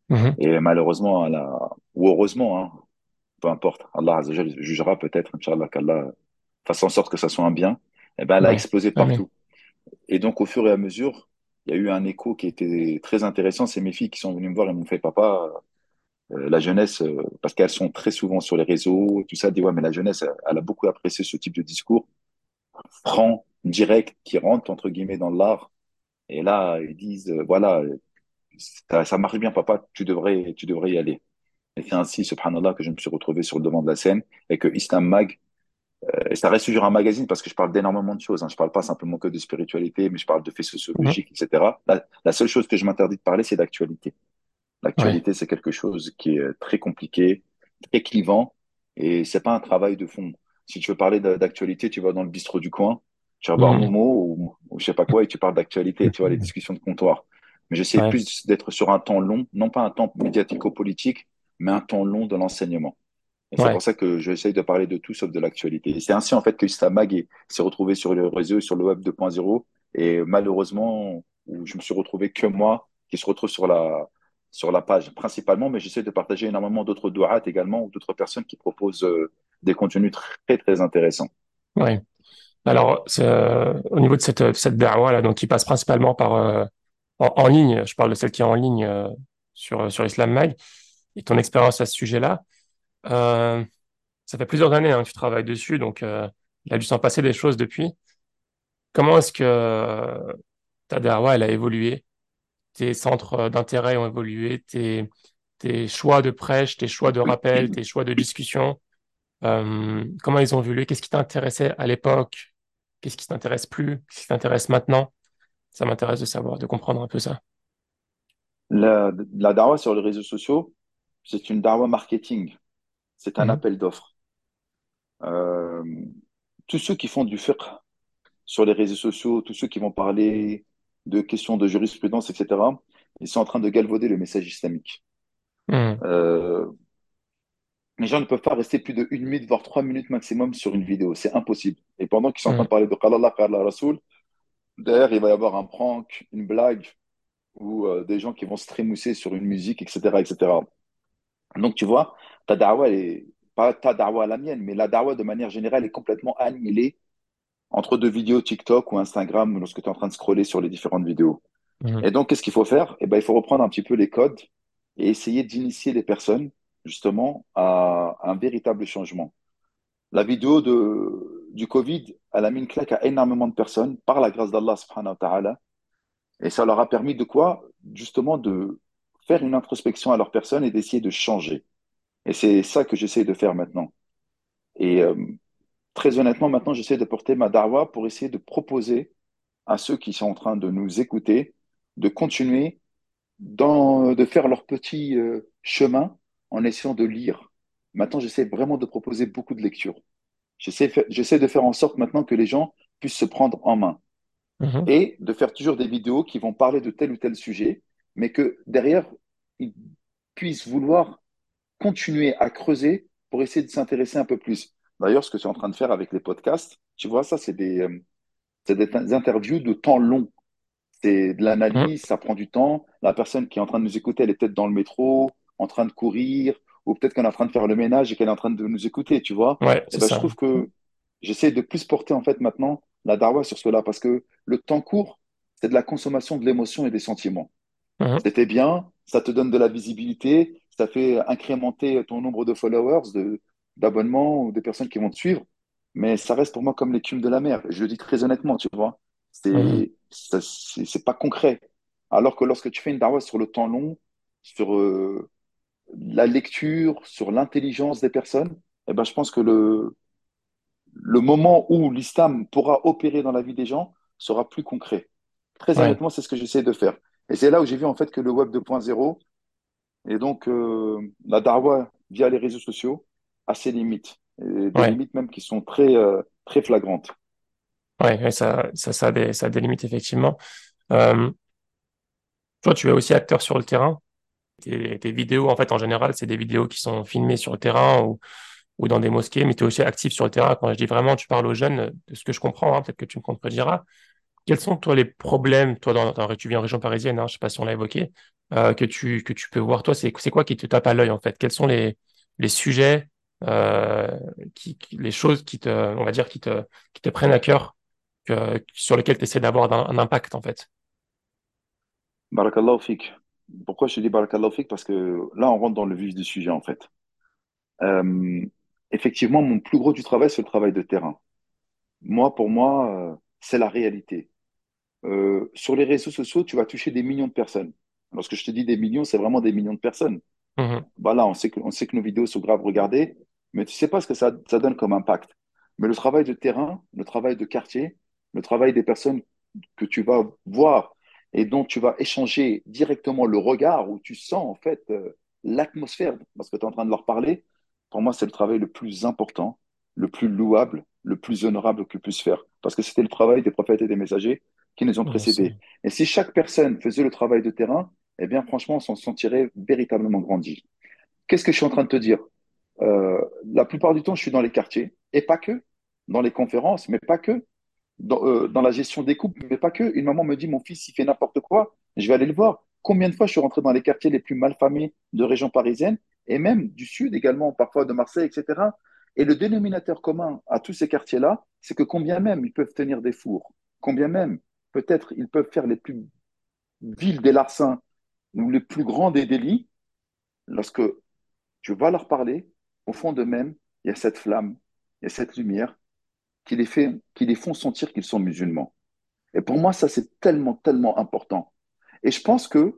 Mhm. Et malheureusement, elle a, ou heureusement, hein, peu importe, Allah Azza wa Jal jugera peut-être, Inch'Allah, qu'Allah fasse en sorte que ça soit un bien, eh ben, elle a Ouais. explosé Amen. partout. Et donc, au fur et à mesure, il y a eu un écho qui était très intéressant. C'est mes filles qui sont venues me voir et m'ont fait, papa, euh, la jeunesse, euh, parce qu'elles sont très souvent sur les réseaux, tout ça, dit, ouais, mais la jeunesse, elle, elle a beaucoup apprécié ce type de discours franc, direct, qui rentre, entre guillemets, dans l'art. Et là, ils disent, euh, voilà, ça, ça marche bien, papa, tu devrais, tu devrais y aller. Et c'est ainsi, subhanallah, que je me suis retrouvé sur le devant de la scène et que Islam Mag, euh, et ça reste toujours un magazine parce que je parle d'énormément de choses. Hein. Je parle pas simplement que de spiritualité, mais je parle de faits Mhm. sociologiques, et cetera. La, la seule chose que je m'interdis de parler, c'est d'actualité. Ouais. L'actualité, c'est quelque chose qui est très compliqué, très clivant, et c'est pas un travail de fond. Si tu veux parler de- d'actualité, tu vas dans le bistrot du coin, tu vas voir Mhm. Momo ou, ou je sais pas quoi, et tu parles d'actualité, tu vois, les discussions de comptoir. Mais j'essaie Ouais. plus d'être sur un temps long, non pas un temps médiatico-politique, mais un temps long de l'enseignement. Et c'est Ouais. pour ça que j'essaye de parler de tout sauf de l'actualité. Et c'est ainsi en fait que Islamag est- s'est retrouvé sur le réseau, sur le web deux point zéro. Et malheureusement, où je me suis retrouvé que moi qui se retrouve sur la, sur la page principalement, mais j'essaie de partager énormément d'autres douats également ou d'autres personnes qui proposent euh, des contenus très très intéressants. Ouais. Alors, c'est, euh, au niveau de cette, cette da'wah là, donc qui passe principalement par euh, en, en ligne, je parle de celle qui est en ligne euh, sur, sur Islam Mag, et ton expérience à ce sujet-là, euh, ça fait plusieurs années hein, que tu travailles dessus, donc euh, il a dû s'en passer des choses depuis. Comment est-ce que euh, ta da'wah, elle a évolué? Tes centres d'intérêt ont évolué, tes, tes choix de prêche, tes choix de rappel, tes choix de discussion, euh, comment ils ont évolué? Qu'est-ce qui t'intéressait à l'époque? Qu'est-ce qui t'intéresse plus? Qu'est-ce qui t'intéresse maintenant? Ça m'intéresse de savoir, de comprendre un peu ça. La, la dawa sur les réseaux sociaux, c'est une dawa marketing, c'est un Mhm. appel d'offres. Euh, tous ceux qui font du fiqh sur les réseaux sociaux, tous ceux qui vont parler de questions de jurisprudence, et cetera, ils sont en train de galvauder le message islamique. Mhm. Euh, les gens ne peuvent pas rester plus de une minute, voire trois minutes maximum sur une vidéo. C'est impossible. Et pendant qu'ils sont en train Mhm. de parler de Qala Allah, Qala Rasoul, derrière, il va y avoir un prank, une blague, ou euh, des gens qui vont se trémousser sur une musique, et cetera, et cetera. Donc, tu vois, ta da'wah est pas ta da'wah à la mienne, mais la da'wah de manière générale est complètement annihilée entre deux vidéos TikTok ou Instagram lorsque tu es en train de scroller sur les différentes vidéos. Mhm. Et donc, qu'est-ce qu'il faut faire? Eh ben, il faut reprendre un petit peu les codes et essayer d'initier les personnes justement à un véritable changement. La vidéo de, du Covid, elle a mis une claque à énormément de personnes par la grâce d'Allah subhanahu wa ta'ala. Et ça leur a permis de quoi? Justement de faire une introspection à leur personne et d'essayer de changer. Et c'est ça que j'essaie de faire maintenant. Et euh, très honnêtement, maintenant, j'essaie de porter ma darwa pour essayer de proposer à ceux qui sont en train de nous écouter de continuer dans, de faire leur petit euh, chemin en essayant de lire. Maintenant, j'essaie vraiment de proposer beaucoup de lectures. J'essaie, fa- j'essaie de faire en sorte maintenant que les gens puissent se prendre en main Mhm. et de faire toujours des vidéos qui vont parler de tel ou tel sujet, mais que derrière, ils puissent vouloir continuer à creuser pour essayer de s'intéresser un peu plus. D'ailleurs, ce que tu es en train de faire avec les podcasts, tu vois, ça, c'est des, euh, c'est des interviews de temps long. C'est de Mhm. l'analyse, ça prend du temps. La personne qui est en train de nous écouter, elle est peut-être dans le métro, en train de courir, ou peut-être qu'elle est en train de faire le ménage et qu'elle est en train de nous écouter, tu vois. Ouais, Et c'est ben, je ça. trouve que j'essaie de plus porter en fait maintenant la darwa sur cela parce que le temps court, c'est de la consommation de l'émotion et des sentiments. Mhm. C'était bien, ça te donne de la visibilité, ça fait incrémenter ton nombre de followers, de, d'abonnements ou des personnes qui vont te suivre, mais ça reste pour moi comme l'écume de la mer. Je le dis très honnêtement, tu vois. Mhm. C'est, ça- c'est, c'est pas concret. Alors que lorsque tu fais une darwa sur le temps long, sur euh, la lecture, sur l'intelligence des personnes, eh ben, je pense que le, le moment où l'islam pourra opérer dans la vie des gens sera plus concret. Très Ouais, honnêtement, c'est ce que j'essaie de faire. Et c'est là où j'ai vu en fait que le web deux point zéro et donc euh, la darwa via les réseaux sociaux a ses limites, et des ouais, limites même qui sont très, euh, très flagrantes. ouais, ouais, ça, ça, ça a des, ça a des limites, effectivement. Euh, toi, tu es aussi acteur sur le terrain. Tes, tes vidéos, en fait, en général, c'est des vidéos qui sont filmées sur le terrain ou, ou dans des mosquées, mais tu es aussi actif sur le terrain. Quand je dis vraiment, tu parles aux jeunes, de ce que je comprends, hein, peut-être que tu me contrediras. quels sont, toi, les problèmes, toi, dans, dans- tu vis en région parisienne, hein, je sais pas si on l'a évoqué, euh, que tu, que tu peux voir, toi, c'est, c'est quoi qui te tape à l'œil, en fait? Quels sont les, les sujets, euh, qui, qui- les choses qui te, on va dire, qui te, qui te prennent à cœur, que, sur lesquelles tu essaies d'avoir un, un impact, en fait? Barakallahu fik. Pourquoi je te dis barakallahu fik? Parce que là, on rentre dans le vif du sujet, en fait. Euh, Effectivement, mon plus gros du travail, c'est le travail de terrain. Moi, pour moi, euh, c'est la réalité. Euh, sur les réseaux sociaux, tu vas toucher des millions de personnes. Lorsque je te dis des millions, c'est vraiment des millions de personnes. Mhm. Voilà, on sait que, on sait que nos vidéos sont graves regardées, mais tu sais pas ce que ça, ça donne comme impact. Mais le travail de terrain, le travail de quartier, le travail des personnes que tu vas voir et dont tu vas échanger directement le regard, où tu sens en fait euh, l'atmosphère, parce que tu es en train de leur parler, pour moi, c'est le travail le plus important, le plus louable, le plus honorable que puisse faire. Parce que c'était le travail des prophètes et des messagers qui nous ont Bien sûr. précédés. Et si chaque personne faisait le travail de terrain, eh bien, franchement, on s'en sentirait véritablement grandi. Qu'est-ce que je suis en train de te dire? Euh, la plupart du temps, je suis dans les quartiers, et pas que, dans les conférences, mais pas que, dans, euh, dans la gestion des couples, mais pas que. Une maman me dit, mon fils, il fait n'importe quoi, je vais aller le voir. Combien de fois je suis rentré dans les quartiers les plus malfamés de région parisienne, et même du sud également, parfois de Marseille, et cetera. Et le dénominateur commun à tous ces quartiers-là, c'est que combien même ils peuvent tenir des fours, combien même peut-être ils peuvent faire les plus vils des larcins ou les plus grands des délits, lorsque tu vas leur parler, au fond d'eux-mêmes, il y a cette flamme, il y a cette lumière qui les fait, qui les font sentir qu'ils sont musulmans. Et pour moi, ça, c'est tellement, tellement important. Et je pense que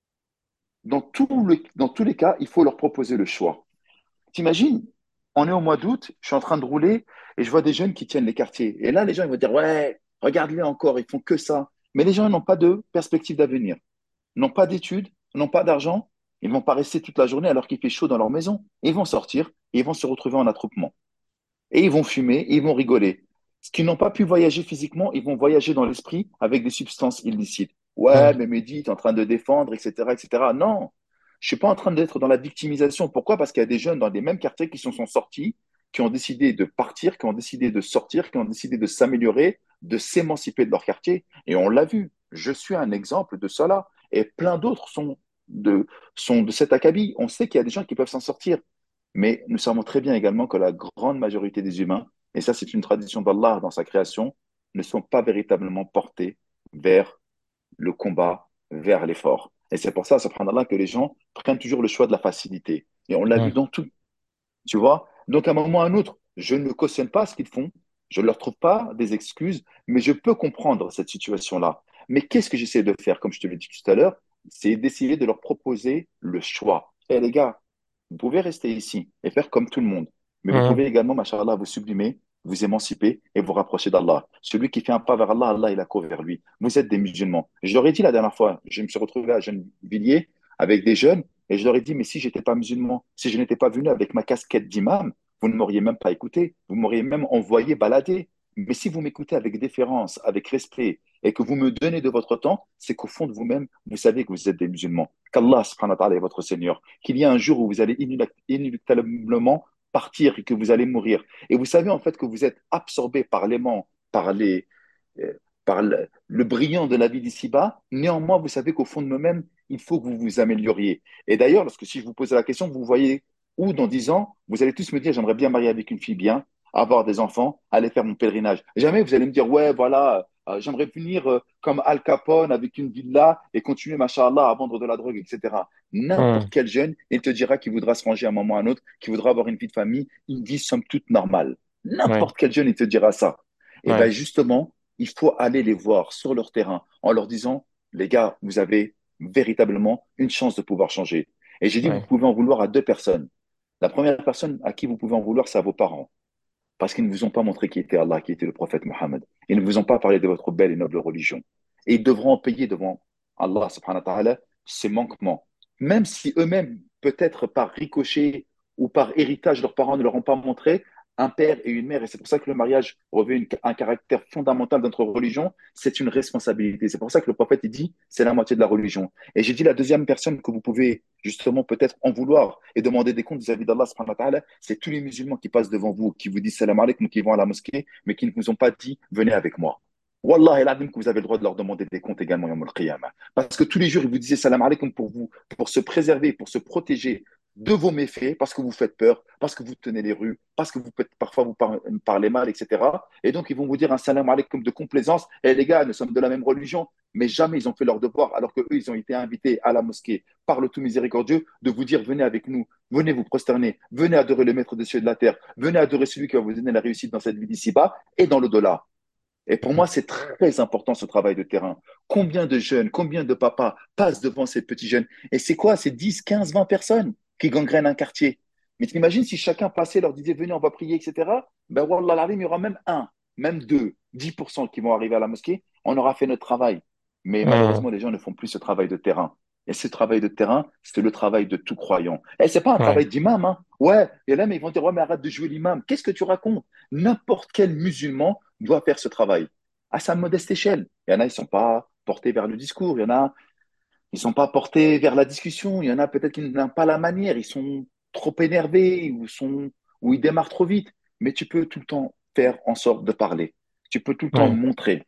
dans, tout le- dans tous les cas, il faut leur proposer le choix. T'imagines, on est au mois d'août, je suis en train de rouler et je vois des jeunes qui tiennent les quartiers. Et là, les gens ils vont dire, ouais, regarde-les encore, ils font que ça. Mais les gens n'ont pas de perspective d'avenir, n'ont pas d'études, n'ont pas d'argent. Ils ne vont pas rester toute la journée alors qu'il fait chaud dans leur maison. Ils vont sortir et ils vont se retrouver en attroupement. Et ils vont fumer et ils vont rigoler. Ce qui n'ont pas pu voyager physiquement, ils vont voyager dans l'esprit avec des substances illicites. Ouais, Mhm. mais Mehdi, tu es en train de défendre, et cetera, et cetera. Non, je suis pas en train d'être dans la victimisation. Pourquoi? Parce qu'il y a des jeunes dans les mêmes quartiers qui se sont sortis, qui ont décidé de partir, qui ont décidé de sortir, qui ont décidé de s'améliorer, de s'émanciper de leur quartier. Et on l'a vu. Je suis un exemple de cela. Et plein d'autres sont de, sont de cet acabit. On sait qu'il y a des gens qui peuvent s'en sortir. Mais nous savons très bien également que la grande majorité des humains, et ça c'est une tradition d'Allah dans sa création, ne sont pas véritablement portés vers le combat, vers l'effort. Et c'est pour ça, subhanallah, que les gens prennent toujours le choix de la facilité. Et on l'a vu Ouais. dans tout, tu vois. Donc à un moment ou à un autre, je ne cautionne pas ce qu'ils font, je ne leur trouve pas des excuses, mais je peux comprendre cette situation-là. Mais qu'est-ce que j'essaie de faire, comme je te l'ai dit tout à l'heure, c'est d'essayer de leur proposer le choix. Eh les gars, vous pouvez rester ici et faire comme tout le monde, mais vous Mhm. pouvez également, machallah, vous sublimer, vous émanciper et vous rapprocher d'Allah. Celui qui fait un pas vers Allah, Allah, il a court vers lui. Vous êtes des musulmans. Je leur ai dit la dernière fois, je me suis retrouvé à Gennevilliers avec des jeunes et je leur ai dit, mais si je n'étais pas musulman, si je n'étais pas venu avec ma casquette d'imam, vous ne m'auriez même pas écouté, vous m'auriez même envoyé balader. Mais si vous m'écoutez avec déférence, avec respect, et que vous me donnez de votre temps, c'est qu'au fond de vous-même, vous savez que vous êtes des musulmans, qu'Allah subhanahu wa ta'ala est votre Seigneur, qu'il y a un jour où vous allez inéluctablement partir et que vous allez mourir. Et vous savez en fait que vous êtes absorbé par l'aimant, par les, euh, par le, le brillant de la vie d'ici-bas. Néanmoins, vous savez qu'au fond de vous-même, il faut que vous vous amélioriez. Et d'ailleurs, lorsque si je vous pose la question, vous voyez où dans dix ans, vous allez tous me dire, j'aimerais bien marier avec une fille bien, avoir des enfants, aller faire mon pèlerinage. Jamais vous allez me dire, ouais, voilà, euh, j'aimerais venir euh, comme Al Capone avec une villa et continuer, machallah, à vendre de la drogue, et cetera. N'importe Mhm. quel jeune, il te dira qu'il voudra se ranger à un moment ou à un autre, qu'il voudra avoir une vie de famille, une vie somme toute normale. Ouais. N'importe quel jeune, il te dira ça. Et bien Ouais. justement, il faut aller les voir sur leur terrain en leur disant, les gars, vous avez véritablement une chance de pouvoir changer. Et j'ai dit, vous Ouais. pouvez en vouloir à deux personnes. La première personne à qui vous pouvez en vouloir, c'est à vos parents. Parce qu'ils ne vous ont pas montré qui était Allah, qui était le prophète Mohammed. Ils ne vous ont pas parlé de votre belle et noble religion. Et ils devront en payer devant Allah subhanahu wa ta'ala ces manquements. Même si eux-mêmes, peut-être par ricochet ou par héritage, leurs parents ne leur ont pas montré un père et une mère. Et c'est pour ça que le mariage revêt une- un caractère fondamental de notre religion. C'est une responsabilité. C'est pour ça que le prophète il dit, c'est la moitié de la religion. Et j'ai dit la deuxième personne que vous pouvez justement peut-être en vouloir et demander des comptes vis-à-vis d'Allah subhanahu wa ta'ala, c'est tous les musulmans qui passent devant vous, qui vous disent salam alaikum, qui vont à la mosquée, mais qui ne vous ont pas dit venez avec moi. Wallah et que vous avez le droit de leur demander des comptes également, Yawm al-Qiyamah. Parce que tous les jours, ils vous disaient salam alaikum pour vous, pour se préserver, pour se protéger de vos méfaits, parce que vous faites peur, parce que vous tenez les rues, parce que vous peut- parfois vous par- parlez mal, et cetera. Et donc, ils vont vous dire un salam alaikum de complaisance. Et les gars, nous sommes de la même religion, mais jamais ils ont fait leur devoir, alors qu'eux, ils ont été invités à la mosquée par le tout miséricordieux de vous dire venez avec nous, venez vous prosterner, venez adorer le maître des cieux et de la terre, venez adorer celui qui va vous donner la réussite dans cette vie d'ici-bas et dans l'au-delà. Et pour moi, c'est très important ce travail de terrain. Combien de jeunes, combien de papas passent devant ces petits jeunes? Et c'est quoi? C'est dix, quinze, vingt personnes qui gangrènent un quartier. Mais tu imagines si chacun passait, leur disait, venez, on va prier, et cetera. Ben, wallah, l'alim, il y aura même un, même deux, dix pour cent qui vont arriver à la mosquée. On aura fait notre travail. Mais Hum, malheureusement, les gens ne font plus ce travail de terrain. Et ce travail de terrain, c'est le travail de tout croyant. Et c'est pas un ouais, travail d'imam, hein. Ouais, et là, mais ils vont dire, ouais, mais arrête de jouer l'imam. Qu'est-ce que tu racontes? N'importe quel musulman doit faire ce travail à sa modeste échelle. Il y en a, ils ne sont pas portés vers le discours. Il y en a, ils ne sont pas portés vers la discussion. Il y en a peut-être qui n'ont pas la manière. Ils sont trop énervés ou, sont, ou ils démarrent trop vite. Mais tu peux tout le temps faire en sorte de parler. Tu peux tout le temps ouais, montrer,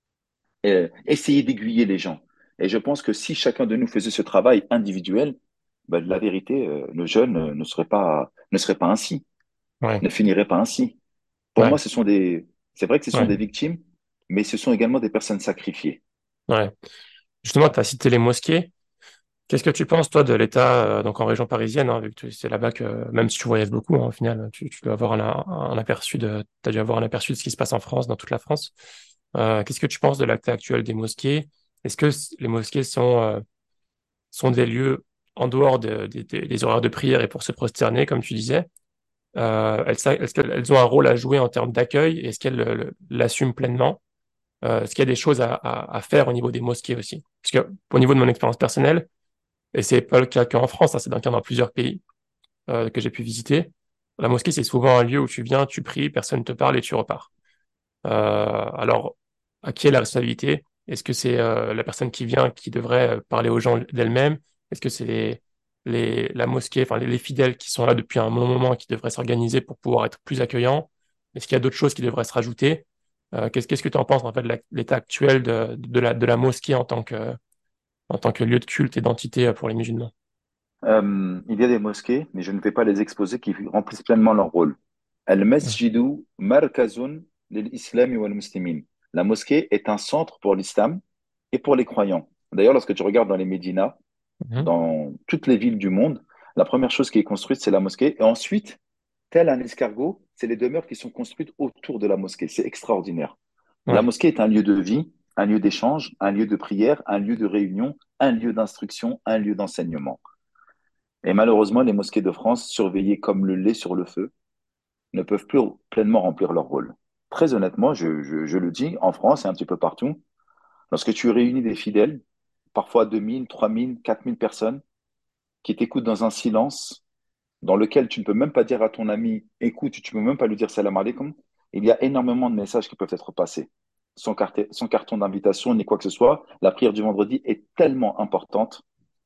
euh, essayer d'aiguiller les gens. Et je pense que si chacun de nous faisait ce travail individuel, ben, la vérité, euh, le jeune euh, ne serait pas, ne serait pas ainsi, ouais, ne finirait pas ainsi. Pour moi, ouais, ce sont des, c'est vrai que ce sont des ouais, victimes, mais ce sont également des personnes sacrifiées. ouais. Justement, tu as cité les mosquées. Qu'est-ce que tu penses, toi, de l'État, euh, donc en région parisienne, hein, vu que tu- c'est là-bas que, même si tu voyages beaucoup, hein, au final, tu, tu dois avoir un, un aperçu de, t'as dû avoir un aperçu de ce qui se passe en France, dans toute la France. Euh, qu'est-ce que tu penses de l'acte actuel des mosquées? Est-ce que c- les mosquées sont, euh, sont des lieux en dehors de- de- de- des horaires de prière et pour se prosterner, comme tu disais? Euh, elles, sa- est-ce qu'elles ont un rôle à jouer en termes d'accueil? Est-ce qu'elles le- le- l'assument pleinement? Euh, est-ce qu'il y a des choses à, à- à faire au niveau des mosquées aussi? Parce que, au niveau de mon expérience personnelle, et c'est pas le cas qu'en France, hein, c'est dans le cas dans plusieurs pays euh, que j'ai pu visiter. La mosquée, c'est souvent un lieu où tu viens, tu pries, personne ne te parle et tu repars. Euh, alors, à qui est la responsabilité? Est-ce que c'est euh, la personne qui vient qui devrait euh, parler aux gens d'elle-même? Est-ce que c'est les, les- la mosquée, enfin les, les fidèles qui sont là depuis un long moment qui devraient s'organiser pour pouvoir être plus accueillants? Est-ce qu'il y a d'autres choses qui devraient se rajouter? Euh, qu'est-ce, qu'est-ce que tu en penses en fait de la- l'état actuel de, de la, de la mosquée en tant que, en tant que lieu de culte et d'entité euh, pour les musulmans? Euh, il y a des mosquées, mais je ne vais pas les exposer, qui remplissent pleinement leur rôle. Ouais. Al-Masjidu Markazun lil-Islam wal Muslimin. La mosquée est un centre pour l'islam et pour les croyants. D'ailleurs, lorsque tu regardes dans les médinas, Mhm. dans toutes les villes du monde, la première chose qui est construite, c'est la mosquée. Et ensuite, tel un escargot, c'est les demeures qui sont construites autour de la mosquée. C'est extraordinaire. La Ouais. mosquée est un lieu de vie, un lieu d'échange, un lieu de prière, un lieu de réunion, un lieu d'instruction, un lieu d'enseignement. Et malheureusement, les mosquées de France, surveillées comme le lait sur le feu, ne peuvent plus pleinement remplir leur rôle. Très honnêtement, je, je- je le dis, en France et un petit peu partout, lorsque tu réunis des fidèles, parfois deux mille, trois mille, quatre mille personnes, qui t'écoutent dans un silence dans lequel tu ne peux même pas dire à ton ami, écoute, tu ne peux même pas lui dire salam alaikum, il y a énormément de messages qui peuvent être passés. Sans, carte- sans carton d'invitation ni quoi que ce soit, la prière du vendredi est tellement importante,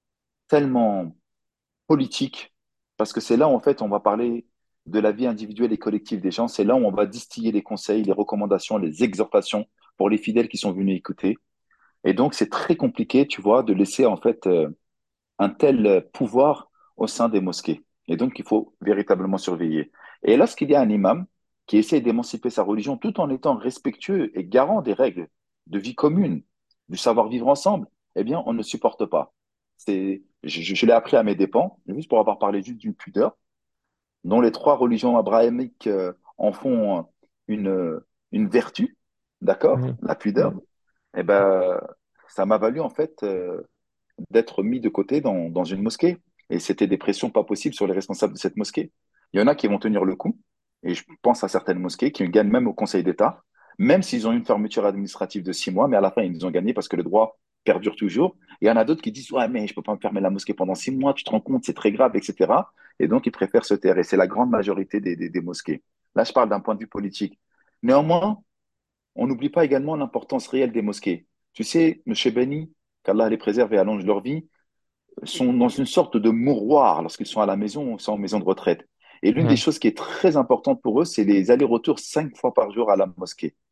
tellement politique, parce que c'est là où en fait on va parler de la vie individuelle et collective des gens, c'est là où on va distiller les conseils, les recommandations, les exhortations pour les fidèles qui sont venus écouter. Et donc c'est très compliqué, tu vois, de laisser en fait euh, un tel pouvoir au sein des mosquées. Et donc il faut véritablement surveiller. Et lorsqu'il y a un imam qui essaie d'émanciper sa religion tout en étant respectueux et garant des règles de vie commune, du savoir-vivre ensemble, eh bien, on ne supporte pas. C'est, je, je- je l'ai appris à mes dépens, juste pour avoir parlé juste d'une pudeur, dont les trois religions abrahamiques euh, en font euh, une, euh, une vertu, d'accord? Mhm. La pudeur. Eh ben, ça m'a valu en fait euh, d'être mis de côté dans, dans une mosquée. Et c'était des pressions pas possibles sur les responsables de cette mosquée. Il y en a qui vont tenir le coup, et je pense à certaines mosquées qui gagnent même au Conseil d'État, même s'ils ont eu une fermeture administrative de six mois, mais à la fin, ils ont gagné parce que le droit perdure toujours. Et il y en a d'autres qui disent, ouais, mais je peux pas me fermer la mosquée pendant six mois, tu te rends compte, c'est très grave, et cetera. Et donc, ils préfèrent se taire. Et c'est la grande majorité des, des, des mosquées. Là, je parle d'un point de vue politique. Néanmoins, on n'oublie pas également l'importance réelle des mosquées. Tu sais, M. Benny, qu'Allah les préserve et allonge leur vie, sont dans une sorte de mouroir lorsqu'ils sont à la maison ou sont en maison de retraite. Et l'une des Mhm. choses qui est très importante pour eux, c'est les allers-retours cinq fois par jour à la mosquée.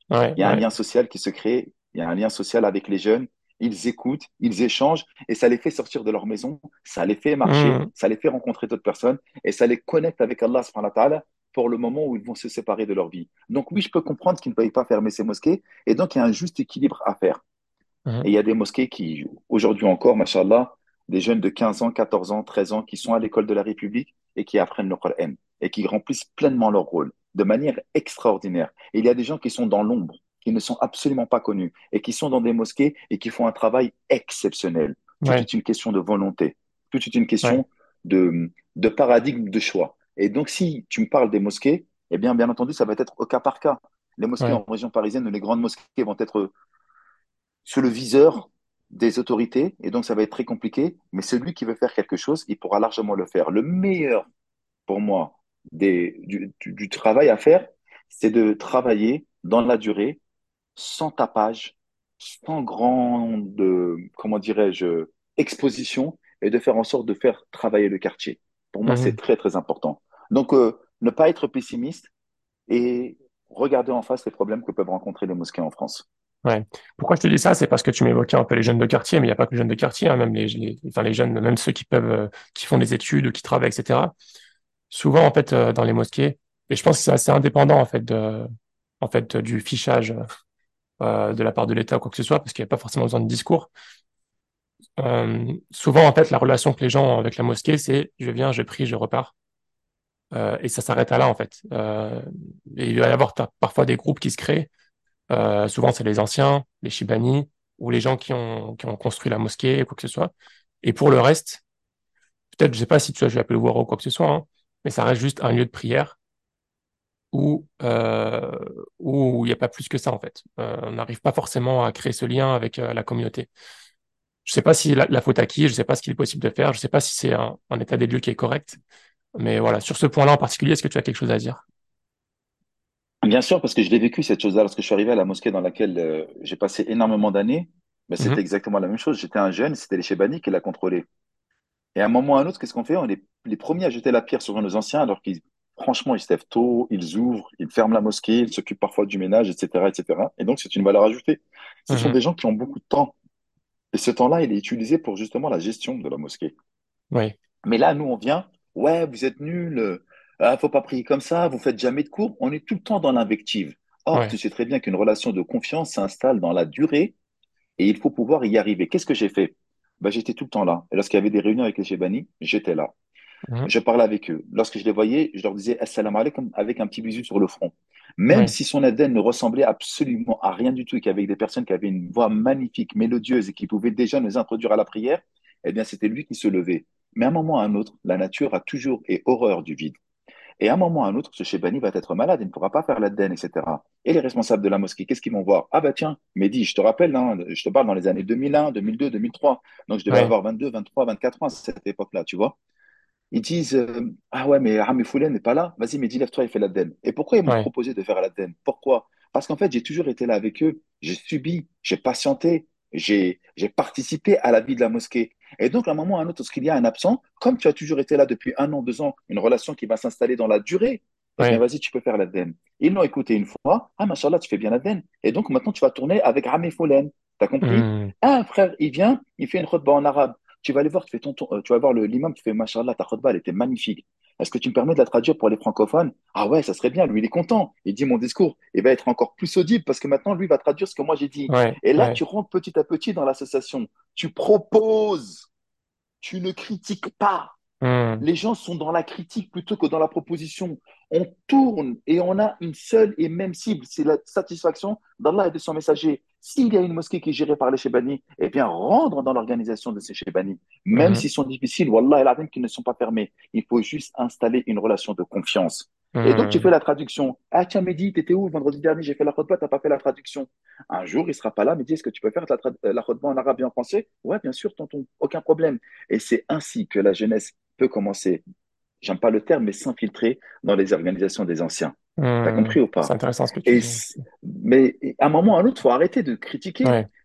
Ouais, Il y a un ouais. lien social qui se crée, il y a un lien social avec les jeunes. Ils écoutent, ils échangent et ça les fait sortir de leur maison, ça les fait marcher, Hmm, ça les fait rencontrer d'autres personnes et ça les connecte avec Allah subhanahu wa ta'ala pour le moment où ils vont se séparer de leur vie. Donc oui, je peux comprendre qu'ils ne veuillent pas fermer ces mosquées et donc il y a un juste équilibre à faire. Et mhm, il y a des mosquées qui, aujourd'hui encore, machallah, des jeunes de quinze ans, quatorze ans, treize ans qui sont à l'école de la République et qui apprennent le Coran et qui remplissent pleinement leur rôle de manière extraordinaire. Et il y a des gens qui sont dans l'ombre, qui ne sont absolument pas connus et qui sont dans des mosquées et qui font un travail exceptionnel. Tout ouais, est une question de volonté. Tout est une ouais, question de, de paradigme de choix. Et donc, si tu me parles des mosquées, eh bien, bien entendu, ça va être au cas par cas. Les mosquées ouais, en région parisienne ou les grandes mosquées vont être sous le viseur des autorités, et donc ça va être très compliqué, mais celui qui veut faire quelque chose, il pourra largement le faire. Le meilleur pour moi des, du, du, du travail à faire, c'est de travailler dans la durée, sans tapage, sans grande, comment dirais-je, exposition, et de faire en sorte de faire travailler le quartier. Pour moi, c'est mhm, très, très important. Donc, euh, ne pas être pessimiste et regarder en face les problèmes que peuvent rencontrer les mosquées en France. ouais. Pourquoi je te dis ça? C'est parce que tu m'évoquais un peu les jeunes de quartier, mais il n'y a pas que les jeunes de quartier, hein, même les, les- enfin, les jeunes, même ceux qui peuvent, euh, qui font des études ou qui travaillent, et cetera. Souvent, en fait, euh, dans les mosquées, et je pense que c'est assez indépendant, en fait, de, en fait, du fichage euh, de la part de l'État ou quoi que ce soit, parce qu'il n'y a pas forcément besoin de discours. Euh, souvent, en fait, la relation que les gens ont avec la mosquée, c'est je viens, je prie, je repars. Euh, et ça s'arrête à là, en fait. Euh, et il va y avoir ta- parfois des groupes qui se créent. Euh, souvent, c'est les anciens, les Chibani, ou les gens qui ont, qui ont construit la mosquée, ou quoi que ce soit. Et pour le reste, peut-être, je sais pas si tu as joué à le Waro ou quoi que ce soit, hein, mais ça reste juste un lieu de prière où euh, où il n'y a pas plus que ça, en fait. Euh, on n'arrive pas forcément à créer ce lien avec euh, la communauté. Je sais pas si la, la faute à qui, je sais pas ce qu'il est possible de faire, je sais pas si c'est un, un état des lieux qui est correct, mais voilà, sur ce point-là en particulier, est-ce que tu as quelque chose à dire? Bien sûr, parce que je l'ai vécu cette chose-là lorsque je suis arrivé à la mosquée dans laquelle euh, j'ai passé énormément d'années. Ben, c'était Mhm, exactement la même chose. J'étais un jeune, c'était les Chebani qui la contrôlaient. Et à un moment ou à un autre, qu'est-ce qu'on fait? On est les premiers à jeter la pierre sur nos anciens, alors qu'ils, franchement, ils se lèvent tôt, ils ouvrent, ils ferment la mosquée, ils s'occupent parfois du ménage, et cetera, et cetera. Et donc, c'est une valeur ajoutée. Ce sont mhm, des gens qui ont beaucoup de temps. Et ce temps-là, il est utilisé pour justement la gestion de la mosquée. oui, Mais là, nous, on vient, ouais, vous êtes nuls, euh, ah, faut pas prier comme ça, vous faites jamais de cours. On est tout le temps dans l'invective. Or, tu ouais, sais très bien qu'une relation de confiance s'installe dans la durée et il faut pouvoir y arriver. Qu'est-ce que j'ai fait? Ben, j'étais tout le temps là. Et lorsqu'il y avait des réunions avec les Chebani, j'étais là. mhm, Je parlais avec eux. Lorsque je les voyais, je leur disais Assalamu alaikum avec un petit bisou sur le front. Même oui, si son Aden ne ressemblait absolument à rien du tout et qu'avec des personnes qui avaient une voix magnifique, mélodieuse et qui pouvaient déjà nous introduire à la prière, eh bien, c'était lui qui se levait. Mais à un moment ou à un autre, la nature a toujours et horreur du vide. Et à un moment ou à un autre, ce Chebani va être malade, il ne pourra pas faire l'Aden, et cetera. Et les responsables de la mosquée, qu'est-ce qu'ils vont voir? Ah bah tiens, Mehdi, je te rappelle, hein, je te parle dans les années deux mille un, deux mille deux, deux mille trois. Donc je devais oui, avoir vingt-deux, vingt-trois, vingt-quatre ans à cette époque-là, tu vois. Ils disent euh, ah ouais, mais Rami Foulen n'est pas là. Vas-y, mais dis, lève-toi et fais l'Aden. Et pourquoi ils m'ont oui, proposé de faire l'Aden? Pourquoi? Parce qu'en fait, j'ai toujours été là avec eux. J'ai subi, j'ai patienté, j'ai j'ai participé à la vie de la mosquée. Et donc, à un moment ou à un autre, lorsqu'il y a un absent, comme tu as toujours été là depuis un an, deux ans, une relation qui va s'installer dans la durée, eh bien, oui, vas-y, tu peux faire l'Aden. Ils l'ont écouté une fois. Ah, machallah, tu fais bien l'Aden. Et donc, maintenant, tu vas tourner avec Rami Foulen. T'as compris? mhm, Ah, un frère, il vient, il fait une khutbah en arabe. Tu vas aller voir, tu fais ton, ton- euh, tu vas voir le- l'imam, tu fais Machallah, ta khutbah, elle était magnifique. Est-ce que tu me permets de la traduire pour les francophones? Ah ouais, ça serait bien. Lui, il est content. Il dit mon discours. Il va être encore plus audible parce que maintenant, lui va traduire ce que moi j'ai dit. ouais, Et là, ouais, tu rentres petit à petit dans l'association. Tu proposes. Tu ne critiques pas. mhm, Les gens sont dans la critique plutôt que dans la proposition. On tourne et on a une seule et même cible, c'est la satisfaction d'Allah et de son messager. S'il y a une mosquée qui est gérée par les Chebani, eh bien, rendre dans l'organisation de ces Chebani, même mhm, s'ils sont difficiles, Wallah et la qu'ils ne sont pas fermés. Il faut juste installer une relation de confiance. Et donc, tu fais mhm, la traduction. Ah, tiens, Mehdi, t'étais où vendredi dernier? J'ai fait la khutbah, t'as pas fait la traduction. Un jour, il sera pas là, Mehdi, est-ce que tu peux faire la, tra- la khutbah en arabe et en français? Ouais, bien sûr, tonton, aucun problème. Et c'est ainsi que la jeunesse peut commencer, j'aime pas le terme, mais s'infiltrer dans les organisations des anciens. T'as mhm. compris ou C'est pas? intéressant ce que tu Et, dis. c- mais à un moment ou à un autre, il faut arrêter de critiquer. Ouais,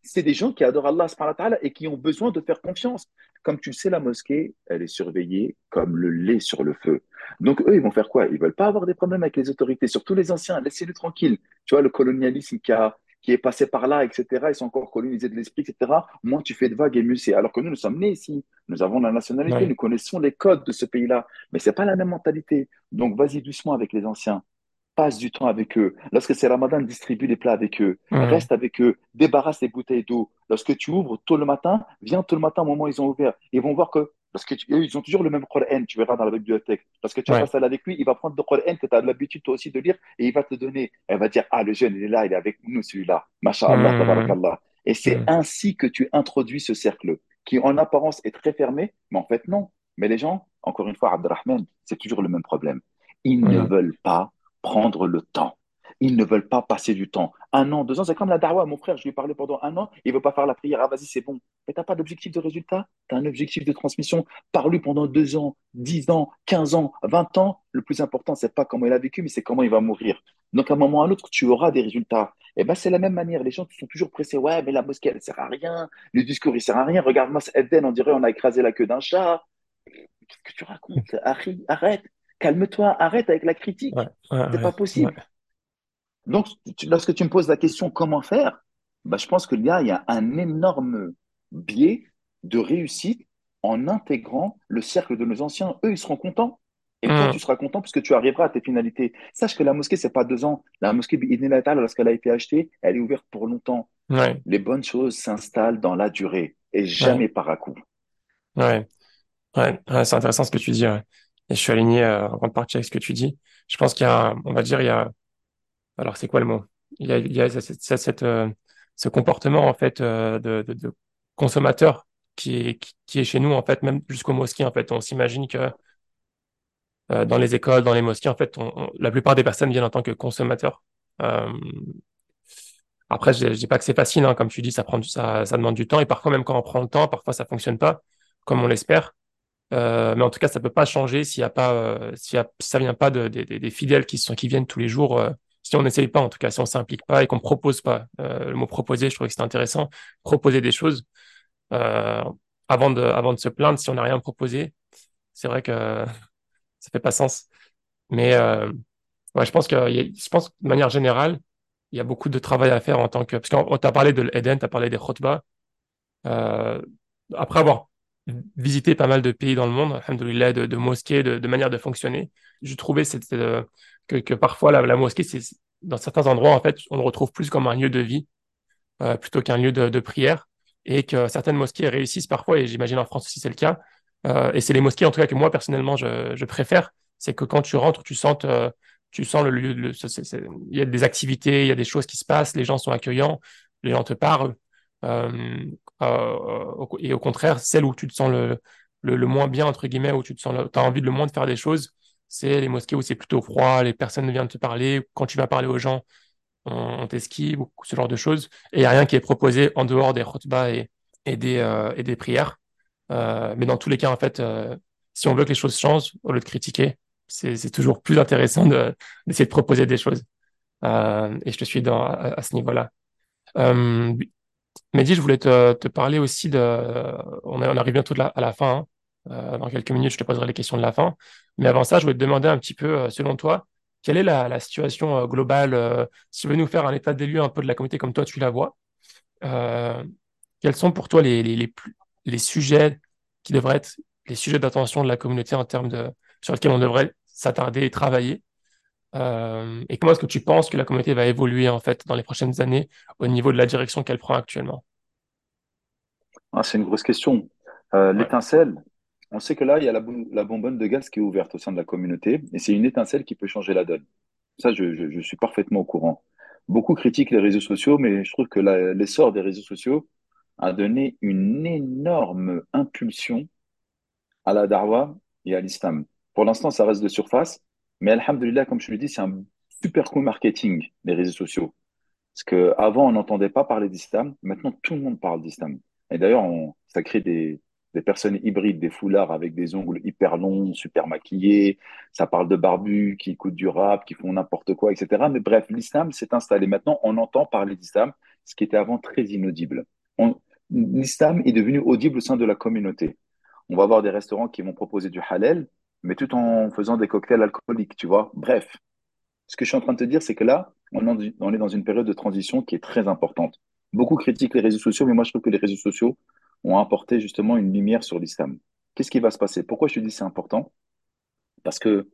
c'est des gens qui adorent Allah subhanahu wa ta'ala et qui ont besoin de faire confiance. Comme tu le sais, la mosquée, elle est surveillée comme le lait sur le feu. Donc eux, ils vont faire quoi? Ils veulent pas avoir des problèmes avec les autorités, surtout les anciens. Laissez-les tranquilles. Tu vois, le colonialisme qui a, qui est passé par là, et cetera. Ils sont encore colonisés de l'esprit, et cetera. Moins tu fais de vagues et mieux c'est. Alors que nous, nous sommes nés ici. Nous avons la nationalité, Ouais. nous connaissons les codes de ce pays-là. Mais c'est pas la même mentalité. Donc vas-y doucement avec les anciens. Passe du temps avec eux. Lorsque c'est Ramadan, distribue les plats avec eux. Mhm. Reste avec eux. Débarrasse les bouteilles d'eau. Lorsque tu ouvres tôt le matin, viens tôt le matin au moment où ils ont ouvert. Ils vont voir que, parce que tu- eux, ils ont toujours le même Coran, tu verras dans la bibliothèque. Lorsque tu vas Ouais. passer avec lui, il va prendre le Coran que tu as l'habitude toi aussi de lire et il va te le donner. Elle va dire, ah, le jeune, il est là, il est avec nous, celui-là. Masha'Allah, Mhm. tabarakallah. Et c'est Mhm. ainsi que tu introduis ce cercle qui, en apparence, est très fermé, mais en fait, non. Mais les gens, encore une fois, Abdelrahman, c'est toujours le même problème. Ils ne Mhm. veulent pas prendre le temps. Ils ne veulent pas passer du temps. Un an, deux ans, c'est comme la dawa. Mon frère, je lui ai parlé pendant un an, il ne veut pas faire la prière. Ah, vas-y, c'est bon. Mais tu n'as pas d'objectif de résultat. Tu as un objectif de transmission. Parle-lui pendant deux ans, dix ans, quinze ans, vingt ans. Le plus important, c'est pas comment il a vécu, mais c'est comment il va mourir. Donc, à un moment ou à un autre, tu auras des résultats. Et ben, c'est la même manière. Les gens sont toujours pressés. Ouais, mais la mosquée, elle ne sert à rien. Le discours, il ne sert à rien. Regarde-moi, Eden, on dirait on a écrasé la queue d'un chat. Qu'est-ce que tu racontes? Harry, arrête. Calme-toi. Arrête avec la critique. Ouais. Ouais. C'est Ouais. pas Ouais. possible. Donc, tu- lorsque tu me poses la question comment faire, bah, je pense qu'il y a, il y a un énorme biais de réussite en intégrant le cercle de nos anciens. Eux, ils seront contents. Et toi, tu Mhm. seras content puisque tu arriveras à tes finalités. Sache que la mosquée, c'est pas deux ans. La mosquée, bi'idhnillah ta'ala, lorsqu'elle a été achetée, elle est ouverte pour longtemps. Ouais. Les bonnes choses s'installent dans la durée et Ouais. jamais par à coup. Ouais. Ouais. Ouais. C'est intéressant ce que tu dis. Ouais. Et je suis aligné euh, en grande partie avec ce que tu dis. Je pense qu'il y a, un- on va dire, il y a, alors c'est quoi le mot? Il y a, il y a cette, cette, cette, euh, ce comportement en fait euh, de, de, de consommateur qui est, qui, qui est chez nous en fait, même jusqu'aux mosquées en fait. On s'imagine que euh, dans les écoles, dans les mosquées, en fait, on, on- la plupart des personnes viennent en tant que consommateurs. Euh, Après, je, je dis pas que c'est facile, hein, comme tu dis, ça prend du- ça, ça demande du temps et parfois même quand on prend le temps, parfois ça fonctionne pas comme on l'espère. Euh, mais en tout cas, ça peut pas changer s'il y a pas, euh, s'il y a, si ça vient pas de, des des- des fidèles qui sont qui viennent tous les jours. Euh, si on n'essaye pas, en tout cas, si on s'implique pas et qu'on propose pas. Euh, le mot proposer, je trouvais que c'était intéressant. Proposer des choses euh, avant de, avant de se plaindre si on n'a rien proposé. C'est vrai que ça fait pas sens. Mais euh, ouais, je pense que, il y a- je pense que de manière générale, il y a beaucoup de travail à faire en tant que, parce qu'on t'a parlé de l'Eden, t'as parlé des khutbahs. Euh, Après avoir visité pas mal de pays dans le monde, alhamdoulilah, de, de mosquées, de, de manière de fonctionner, je trouvais c'était, euh, que, que parfois la, la mosquée, c'est, dans certains endroits, en fait, on le retrouve plus comme un lieu de vie euh, plutôt qu'un lieu de, de prière, et que certaines mosquées réussissent parfois, et j'imagine en France aussi c'est le cas. Euh, et c'est les mosquées, en tout cas, que moi personnellement je, je préfère, c'est que quand tu rentres, tu sens, euh, tu sens le lieu, le- c'est- c'est- c'est- il y a des activités, il y a des choses qui se passent, les gens sont accueillants, les gens te parlent. Euh, euh, au- et au contraire, celle où tu te sens le, le, le moins bien, entre guillemets, où tu te sens, le- t'as envie de le moins de faire des choses, c'est les mosquées où c'est plutôt froid, les personnes ne viennent te parler. Quand tu vas parler aux gens, on, on t'esquive, ou ce genre de choses. Et il n'y a rien qui est proposé en dehors des khutbahs et, et, des, euh, et des prières. Euh, mais dans tous les cas, en fait, euh, si on veut que les choses changent, au lieu de critiquer, c'est, c'est toujours plus intéressant de, d'essayer de proposer des choses. Euh, et je te suis dans, à, à ce niveau-là. Euh, Mehdi, je voulais te, te parler aussi de... On, est- on arrive bientôt de la- à la fin, hein. Euh, dans quelques minutes, je te poserai les questions de la fin. Mais avant ça, je voulais te demander un petit peu, euh, selon toi, quelle est la, la situation euh, globale, euh, si tu veux nous faire un état des lieux un peu de la communauté comme toi tu la vois, euh, quels sont pour toi les, les, les, plus, les sujets qui devraient être les sujets d'attention de la communauté en termes de, sur lesquels on devrait s'attarder et travailler? Euh, et comment est-ce que tu penses que la communauté va évoluer en fait dans les prochaines années au niveau de la direction qu'elle prend actuellement? Ah, c'est une grosse question. Euh, Ouais. l'étincelle, on sait que là, il y a la, bom- la bonbonne de gaz qui est ouverte au sein de la communauté et c'est une étincelle qui peut changer la donne. Ça, je, je- je suis parfaitement au courant. Beaucoup critiquent les réseaux sociaux, mais je trouve que la- l'essor des réseaux sociaux a donné une énorme impulsion à la darwa et à l'islam. Pour l'instant, ça reste de surface, mais alhamdulillah, comme je le dis, c'est un super coup marketing, les réseaux sociaux. Parce qu'avant, on n'entendait pas parler d'islam. Maintenant, tout le monde parle d'islam. Et d'ailleurs, on- ça crée des, des personnes hybrides, des foulards avec des ongles hyper longs, super maquillés. Ça parle de barbus qui écoutent du rap, qui font n'importe quoi, et cetera. Mais bref, l'islam s'est installé. Maintenant, on entend parler d'islam, ce qui était avant très inaudible. l'islam est devenu audible au sein de la communauté. On va avoir des restaurants qui vont proposer du halal, mais tout en faisant des cocktails alcooliques, tu vois. Bref, ce que je suis en train de te dire, c'est que là, on en- on est dans une période de transition qui est très importante. Beaucoup critiquent les réseaux sociaux, mais moi, je trouve que les réseaux sociaux ont apporté justement une lumière sur l'islam. Qu'est-ce qui va se passer? Pourquoi je te dis que c'est important? Parce que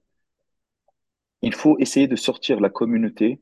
il faut essayer de sortir la communauté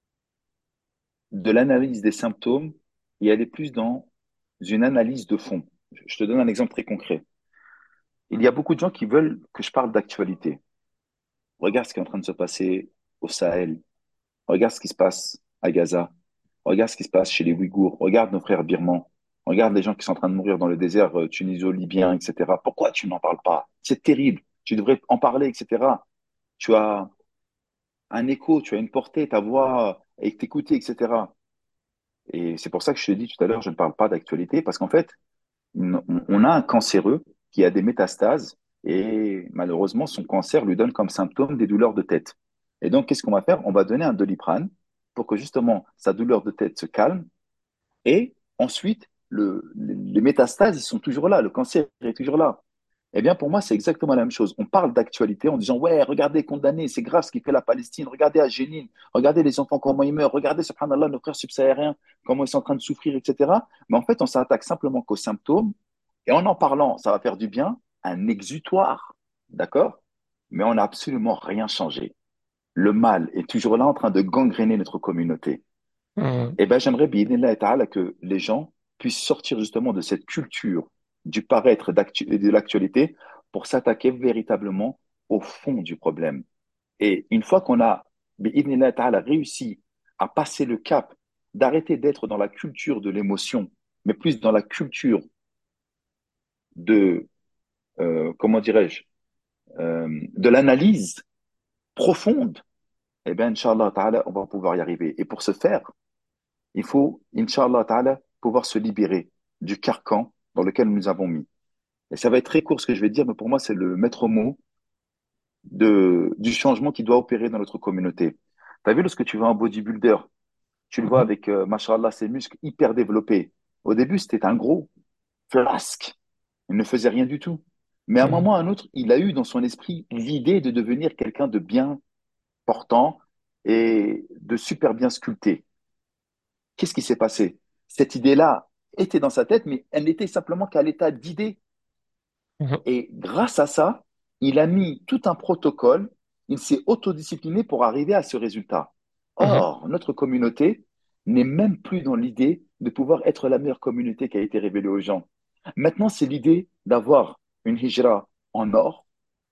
de l'analyse des symptômes et aller plus dans une analyse de fond. Je te donne un exemple très concret. Il y a beaucoup de gens qui veulent que je parle d'actualité. Regarde ce qui est en train de se passer au Sahel. Regarde ce qui se passe à Gaza. Regarde ce qui se passe chez les Ouïghours. Regarde nos frères birmans. Regarde les gens qui sont en train de mourir dans le désert euh, tuniso-libyen, et cetera. Pourquoi tu n'en parles pas? C'est terrible. Tu devrais en parler, et cetera. Tu as un écho, tu as une portée, ta voix est écoutée, et cetera. Et c'est pour ça que je te dis tout à l'heure, je ne parle pas d'actualité, parce qu'en fait, on on a un cancéreux qui a des métastases et malheureusement, son cancer lui donne comme symptôme des douleurs de tête. Et donc, qu'est-ce qu'on va faire? On va donner un Doliprane pour que justement sa douleur de tête se calme et ensuite, le, les métastases, ils sont toujours là, le cancer est toujours là. Eh bien, pour moi, c'est exactement la même chose. On parle d'actualité en disant, ouais, regardez, condamné, c'est grave ce qu'il fait la Palestine, regardez à Jénine, regardez les enfants, comment ils meurent, regardez, subhanallah, nos frères subsahariens, comment ils sont en train de souffrir, et cetera. Mais en fait, on s'attaque simplement qu'aux symptômes, et en en parlant, ça va faire du bien, un exutoire, d'accord? Mais on n'a absolument rien changé. Le mal est toujours là en train de gangréner notre communauté. Mhm. Eh bien, j'aimerais, bi'idhnillah ta'ala, que les gens puissent sortir justement de cette culture du paraître d'actu- de l'actualité pour s'attaquer véritablement au fond du problème. Et une fois qu'on a, bi'idhnillah ta'ala, réussi à passer le cap, d'arrêter d'être dans la culture de l'émotion, mais plus dans la culture de, euh, comment dirais-je, euh, de l'analyse profonde, eh bien, Inch'Allah ta'ala, on va pouvoir y arriver. Et pour ce faire, il faut, Inch'Allah ta'ala, pouvoir se libérer du carcan dans lequel nous nous avons mis. Et ça va être très court ce que je vais dire, mais pour moi, c'est le maître mot de, du changement qui doit opérer dans notre communauté. Tu as vu, lorsque tu vois un bodybuilder, tu le vois Mhm. avec, euh, mashallah, ses muscles hyper développés. Au début, c'était un gros flasque. Il ne faisait rien du tout. Mais à un Mhm. moment ou à un autre, il a eu dans son esprit l'idée de devenir quelqu'un de bien portant et de super bien sculpté. Qu'est-ce qui s'est passé? Cette idée-là était dans sa tête, mais elle n'était simplement qu'à l'état d'idée. Mhm. Et grâce à ça, il a mis tout un protocole, il s'est autodiscipliné pour arriver à ce résultat. Mhm. Or, notre communauté n'est même plus dans l'idée de pouvoir être la meilleure communauté qui a été révélée aux gens. Maintenant, c'est l'idée d'avoir une hijra en or,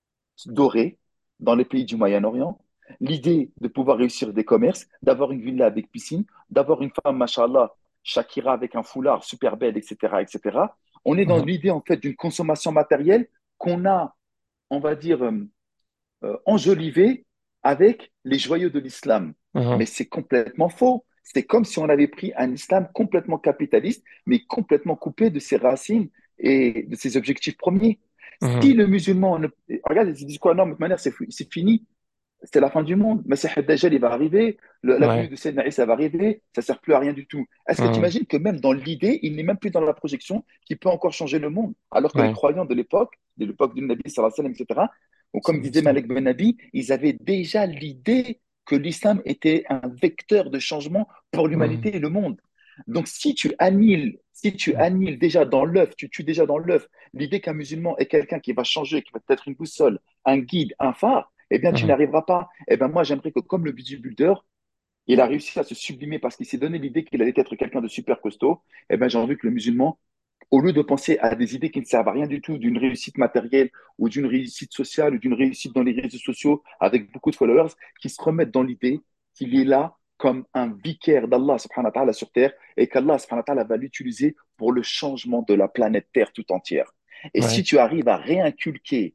dorée, dans les pays du Moyen-Orient, l'idée de pouvoir réussir des commerces, d'avoir une villa avec piscine, d'avoir une femme, mashallah, Shakira avec un foulard super belle, et cetera, et cetera. On est dans Mhm. l'idée, en fait, d'une consommation matérielle qu'on a, on va dire, euh, euh, enjolivée avec les joyaux de l'islam. Mhm. Mais c'est complètement faux. C'est comme si on avait pris un islam complètement capitaliste, mais complètement coupé de ses racines et de ses objectifs premiers. Si Mhm. le musulman, ne... regarde, ils disent quoi? Non, de toute manière, c'est c'est fini, c'est la fin du monde. Masih ad-Dajjal, il va arriver, le- la venue Ouais. de Sayyidina Isa va arriver, ça sert plus à rien du tout. Est-ce que tu Mhm. imagines que même dans l'idée, il n'est même plus dans la projection qui peut encore changer le monde, alors que les Ouais. croyants de l'époque, de l'époque du Nabi sallallahu alayhi wa sallam, et cetera, ou C'est comme disait l'existant. Malik Ben Nabi, ils avaient déjà l'idée que l'islam était un vecteur de changement pour Mhm. l'humanité et le monde. Donc si tu annihiles, si tu annihiles déjà dans l'œuf, tu tues déjà dans l'œuf l'idée qu'un musulman est quelqu'un qui va changer, qui va être une boussole, un guide, un phare, eh bien, tu Mhm. n'arriveras pas. Eh bien, moi, j'aimerais que comme le bodybuilder, il a réussi à se sublimer parce qu'il s'est donné l'idée qu'il allait être quelqu'un de super costaud, eh bien, j'ai envie que le musulman, au lieu de penser à des idées qui ne servent à rien du tout, d'une réussite matérielle ou d'une réussite sociale ou d'une réussite dans les réseaux sociaux avec beaucoup de followers, qu'il se remette dans l'idée qu'il est là comme un vicaire d'Allah subhanahu wa ta'ala sur Terre et qu'Allah subhanahu wa ta'ala va l'utiliser pour le changement de la planète Terre tout entière. Et si Ouais. tu arrives à réinculquer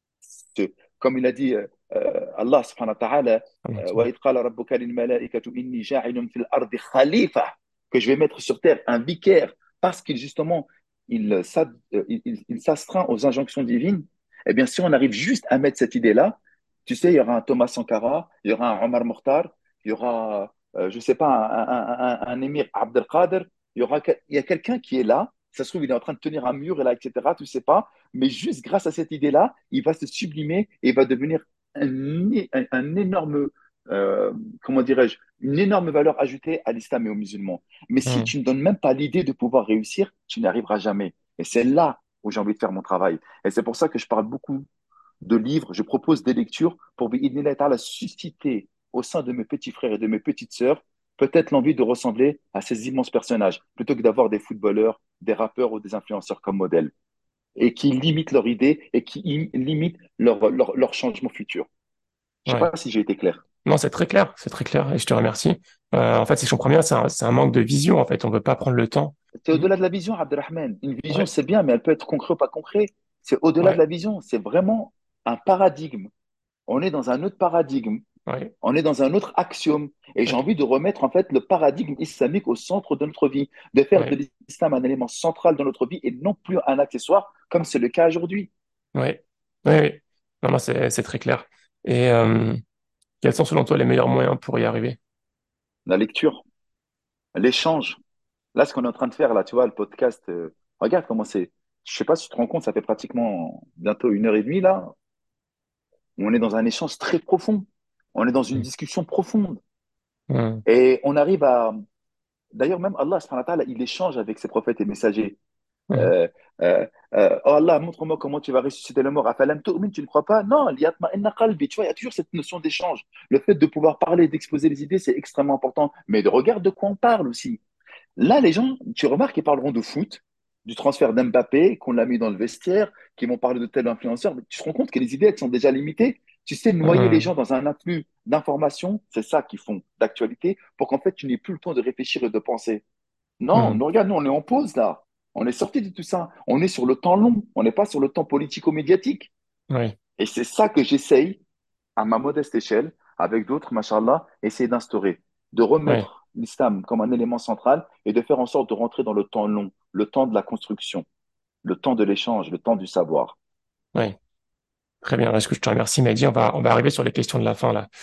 ce- comme il a dit euh, euh, Allah subhanahu wa ta'ala, Ah, euh, tiens. وَإِذْ قَالَ رَبُّكَ لِلْمَلَائِكَةُ إِنِّي جَاعِلٌ فِي الْأَرْضِ خَلِيفَةً, que je vais mettre sur terre un vicaire parce qu'il justement il, s'ad- euh, il, il- il s'astreint aux injonctions divines. Eh bien, si on arrive juste à mettre cette idée-là, tu sais, il y aura un Thomas Sankara, il y aura un Omar Mokhtar, il y aura, euh, je sais pas, un, un, un, un émir Abdelkader, il y aura, quel- il y a quelqu'un qui est là Ça se trouve, il est en train de tenir un mur, et là, et cetera. Tu sais pas. Mais juste grâce à cette idée-là, il va se sublimer et il va devenir un, un- un énorme, euh, comment dirais-je, une énorme valeur ajoutée à l'islam et aux musulmans. Mais si Hmm. tu ne donnes même pas l'idée de pouvoir réussir, tu n'y arriveras jamais. Et c'est là où j'ai envie de faire mon travail. Et c'est pour ça que je parle beaucoup de livres, je propose des lectures pour bi'idhnillah ta'ala, susciter au sein de mes petits frères et de mes petites sœurs peut-être l'envie de ressembler à ces immenses personnages, plutôt que d'avoir des footballeurs, des rappeurs ou des influenceurs comme modèle, et qui limitent leur idée et qui im- limitent leur, leur, leur changement futur. Je sais Ouais. pas si j'ai été clair. Non, c'est très clair, c'est très clair, et je te remercie. Euh, en fait, si je comprends bien, c'est un, c'est un manque de vision, en fait. On veut pas prendre le temps. C'est Mhm. au-delà de la vision, Abdelrahman. Une vision, Ouais, c'est bien, mais elle peut être concrète ou pas concrète. C'est au-delà de ouais, la vision. C'est vraiment un paradigme. On est dans un autre paradigme. ouais, On est dans un autre axiome. Et j'ai ok, envie de remettre en fait le paradigme islamique au centre de notre vie, de faire de ouais, l'islam un élément central de notre vie et non plus un accessoire comme c'est le cas aujourd'hui. ouais, ouais, ouais. Non, non, c'est, c'est très clair. Et euh, quels sont, selon toi, les meilleurs moyens pour y arriver? La lecture, l'échange. Là, ce qu'on est en train de faire, là, tu vois, le podcast, euh, regarde comment c'est. Je sais pas si tu te rends compte, ça fait pratiquement bientôt une heure et demie là. On est dans un échange très profond. On est dans une Mhm. discussion profonde. Mhm. Et on arrive à. D'ailleurs, même Allah, subhanahu wa ta'ala, il échange avec ses prophètes et messagers. Mhm. Euh, euh, euh, oh Allah, montre-moi comment tu vas ressusciter le mort. Afalam tu'min, tu ne crois pas? Non, liyatma'inna qalbi. Tu vois, il y a toujours cette notion d'échange. Le fait de pouvoir parler, d'exposer les idées, c'est extrêmement important. Mais de regarde de quoi on parle aussi. Là, les gens, tu remarques, ils parleront de foot, du transfert d'Mbappé, qu'on l'a mis dans le vestiaire, qui vont parler de tel influenceur. Mais tu te rends compte que les idées, elles sont déjà limitées. Tu sais, noyer les Mhm. gens dans un afflux d'informations, c'est ça qu'ils font d'actualité, pour qu'en fait, tu n'aies plus le temps de réfléchir et de penser. Non, Mhm. nous, regarde, nous, on est en pause là. On est sorti de tout ça. On est sur le temps long. On n'est pas sur le temps politico-médiatique. Ouais, Et c'est ça que j'essaye, à ma modeste échelle, avec d'autres, machallah, essayer d'instaurer, de ouais, remettre l'islam comme un élément central et de faire en sorte de rentrer dans le temps long, le temps de la construction, le temps de l'échange, le temps du savoir. ouais. Très bien. Est-ce que je te remercie, Mehdi? On va, on va arriver sur les questions de la fin, là.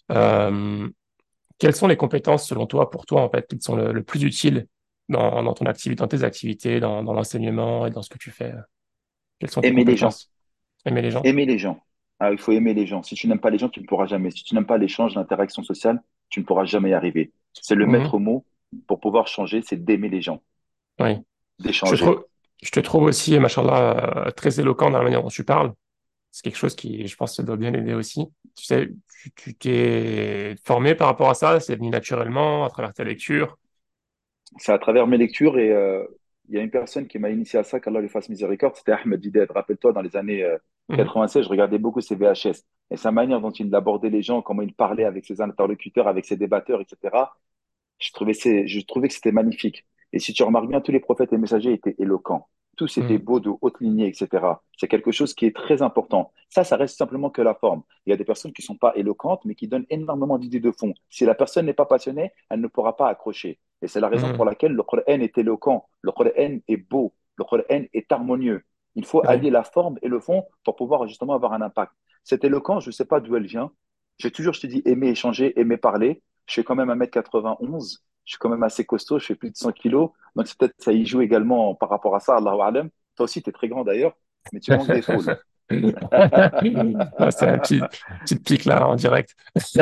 Euh, Quelles sont les compétences, selon toi, pour toi, en fait, qui te sont le, le plus utiles dans, dans ton activité, dans tes activités, dans, dans l'enseignement et dans ce que tu fais? Quelles sont tes Aimer les gens. compétences? Aimer les gens? Aimer les gens. Ah, il faut aimer les gens. Si tu n'aimes pas les gens, tu ne pourras jamais. Si tu n'aimes pas l'échange, l'interaction sociale, tu ne pourras jamais y arriver. C'est le Mhm. maître mot pour pouvoir changer, c'est d'aimer les gens, Oui. Je te d'échanger. trouve, je te trouve aussi, machallah, euh, très éloquent dans la manière dont tu parles. C'est quelque chose qui, je pense, te doit bien aider aussi. Tu sais, tu tu t'es formé par rapport à ça, c'est venu naturellement à travers ta lecture. C'est à travers mes lectures et euh, il y a une personne qui m'a initié à ça, qu'Allah lui fasse miséricorde, c'était Ahmed Didet. Rappelle-toi, dans les années euh, Mhm. quatre-vingt-seize, je regardais beaucoup ses V H S. Et sa manière dont il abordait les gens, comment il parlait avec ses interlocuteurs, avec ses débatteurs, et cetera, je trouvais, c'est- je trouvais que c'était magnifique. Et si tu remarques bien, tous les prophètes et messagers étaient éloquents. Tous étaient Mhm. beaux de haute lignée, et cetera. C'est quelque chose qui est très important. Ça, ça reste simplement que la forme. Il y a des personnes qui ne sont pas éloquentes, mais qui donnent énormément d'idées de fond. Si la personne n'est pas passionnée, elle ne pourra pas accrocher. Et c'est la raison pour Mhm. laquelle le Coran est éloquent. Le Coran est beau. Le Coran est harmonieux. Il faut Oui. allier la forme et le fond pour pouvoir justement avoir un impact. Cet éloquent, je ne sais pas d'où elle vient. J'ai toujours, je te dis, aimé échanger, aimé parler. Je fais quand même un mètre quatre-vingt-onze. Je suis quand même assez costaud, je fais plus de cent kilos. Donc, c'est peut-être ça y joue également par rapport à ça, Allahu Alam. Toi aussi, tu es très grand d'ailleurs, mais tu manques d'épaule. Ah, c'est un petit, petite pique là en direct.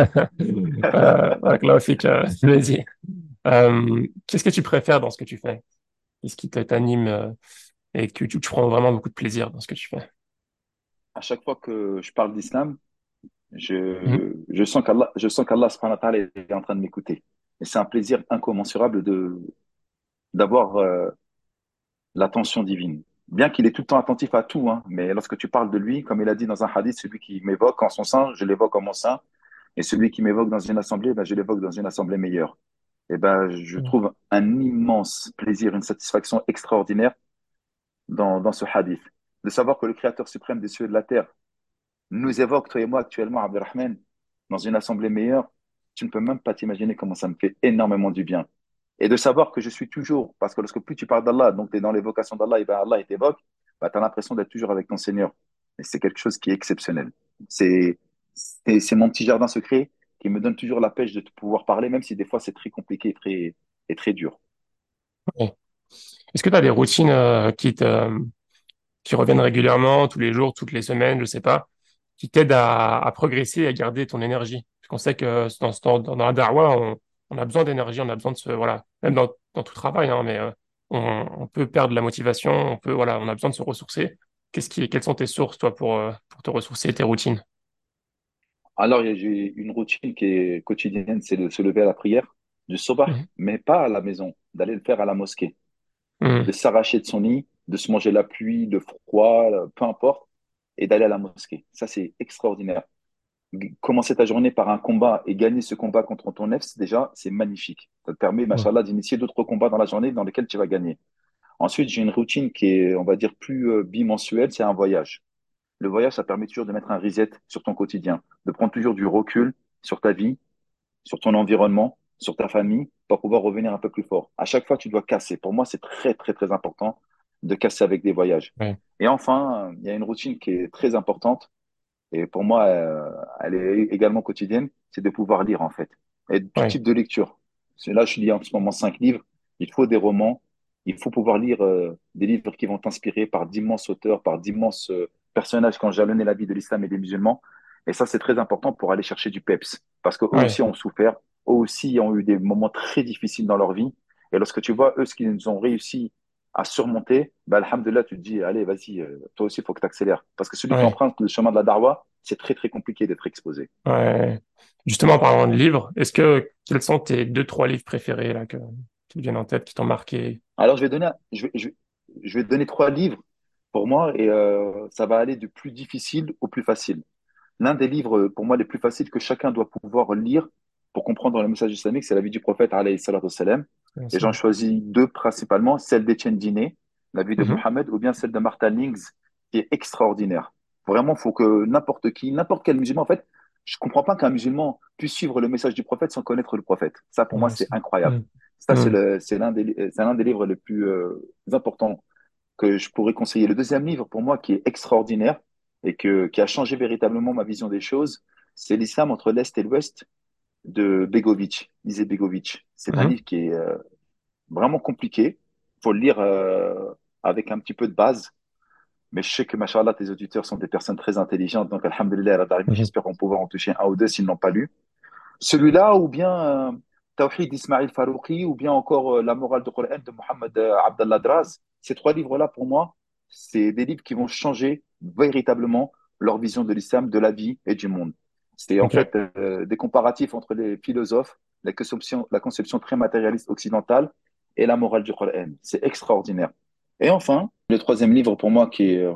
Euh, barakallahu fik, euh, vas-y. Euh, qu'est-ce que tu préfères dans ce que tu fais? Qu'est-ce qui te- t'anime euh, et que tu, tu prends vraiment beaucoup de plaisir dans ce que tu fais? À chaque fois que je parle d'islam, Mhm. je, je sens qu'Allah, je sens qu'Allah subhanahu wa ta'ala est en train de m'écouter. Et c'est un plaisir incommensurable de, d'avoir euh, l'attention divine. Bien qu'il est tout le temps attentif à tout, hein, mais lorsque tu parles de lui, comme il a dit dans un hadith, celui qui m'évoque en son sein, je l'évoque en mon sein, et celui qui m'évoque dans une assemblée, ben, je l'évoque dans une assemblée meilleure. Et ben, je trouve un immense plaisir, une satisfaction extraordinaire dans, dans ce hadith. De savoir que le Créateur suprême des cieux et de la terre nous évoque, toi et moi, actuellement, Abdelrahman, dans une assemblée meilleure, tu ne peux même pas t'imaginer comment ça me fait énormément du bien. Et de savoir que je suis toujours, parce que lorsque plus tu parles d'Allah, donc tu es dans l'évocation d'Allah, et ben Allah il t'évoque, bah, tu as l'impression d'être toujours avec ton Seigneur. Et c'est quelque chose qui est exceptionnel. C'est, c'est, c'est mon petit jardin secret qui me donne toujours la pêche de te pouvoir parler, même si des fois c'est très compliqué et très, et très dur. Oui. Est-ce que tu as des routines euh, qui te, qui reviennent régulièrement, tous les jours, toutes les semaines, je sais pas, qui t'aident à, à progresser et à garder ton énergie? Parce qu'on sait que dans, ce temps- dans, dans la darwa, on, on a besoin d'énergie, on a besoin de se, voilà, même dans, dans tout travail, hein, mais euh, on, on peut perdre la motivation, on peut, voilà, on a besoin de se ressourcer. Qu'est-ce qui, quelles sont tes sources, toi, pour, euh, pour te ressourcer, tes routines? Alors, il y a- j'ai une routine qui est quotidienne, c'est de se lever à la prière du sobah, Mhm. mais pas à la maison, d'aller le faire à la mosquée, de Mhm. s'arracher de son lit, de se manger la pluie, le froid, peu importe, et d'aller à la mosquée. Ça, c'est extraordinaire. G- Commencer ta journée par un combat et gagner ce combat contre ton nefs, déjà, c'est magnifique. Ça te permet, Ouais, machallah, d'initier d'autres combats dans la journée dans lesquels tu vas gagner. Ensuite, j'ai une routine qui est, on va dire, plus euh, bimensuelle, c'est un voyage. Le voyage, ça permet toujours de mettre un reset sur ton quotidien, de prendre toujours du recul sur ta vie, sur ton environnement, sur ta famille, pour pouvoir revenir un peu plus fort. À chaque fois, tu dois casser. Pour moi, c'est très, très, très important de casser avec des voyages. ouais, Et enfin, euh, il y a une routine qui est très importante, et pour moi, euh, elle est également quotidienne, c'est de pouvoir lire, en fait. Et tout ouais, type de lecture. Parce que là, je lis en ce moment cinq livres. Il faut des romans. Il faut pouvoir lire euh, des livres qui vont t'inspirer par d'immenses auteurs, par d'immenses euh, personnages qui ont jalonné la vie de l'islam et des musulmans. Et ça, c'est très important pour aller chercher du peps. Parce qu'eux ouais, aussi ont souffert. Eux aussi ont eu des moments très difficiles dans leur vie. Et lorsque tu vois, eux, ce qu'ils ont réussi à surmonter, bah, alhamdoulilah, tu te dis, allez, vas-y, euh, toi aussi, il faut que tu accélères. Parce que celui qui ouais, emprunte le chemin de la darwa, c'est très, très compliqué d'être exposé. ouais. Justement, en parlant de livres, est-ce que, quels sont tes deux, trois livres préférés, là, que, qui te viennent en tête, qui t'ont marqué? Alors, je vais donner, je vais, je vais, je vais te donner trois livres pour moi et euh, ça va aller du plus difficile au plus facile. L'un des livres, euh, pour moi, les plus faciles que chacun doit pouvoir lire pour comprendre le message islamique, c'est la vie du prophète, alayhi salatu wassalam. Ouais, Et c'est j'en vrai. choisis deux principalement, celle d'Étienne Diné, la vie de Mhm. Mohammed, ou bien celle de Martha Lings, qui est extraordinaire. Vraiment, il faut que n'importe qui, n'importe quel musulman, en fait, je comprends pas qu'un musulman puisse suivre le message du prophète sans connaître le prophète. Ça, pour moi, Ouais, c'est c'est incroyable. mhm. Ça, c'est Mhm. le, c'est l'un des, c'est l'un des livres les plus euh, importants que je pourrais conseiller. Le deuxième livre, pour moi, qui est extraordinaire et que, qui a changé véritablement ma vision des choses, c'est L'Islam entre l'Est et l'Ouest de Begovic, Lisez Begovic. C'est un Mhm. livre qui est euh, vraiment compliqué. Il faut le lire euh, avec un petit peu de base. Mais je sais que, machallah, tes auditeurs sont des personnes très intelligentes. Donc, alhamdulillah, Rabbil Alamin, Mhm. j'espère qu'on pourra en toucher un ou deux s'ils ne l'ont pas lu. Celui-là, ou bien euh, Tawhid d'Ismail Farouqi, ou bien encore euh, La morale du Coran de Mohamed euh, Abdallah Draz. Ces trois livres-là, pour moi, c'est des livres qui vont changer véritablement leur vision de l'islam, de la vie et du monde. C'est en Ok. fait euh, des comparatifs entre les philosophes, la conception, la conception très matérialiste occidentale et la morale du Coran. C'est extraordinaire. Et enfin, le troisième livre pour moi qui est, euh,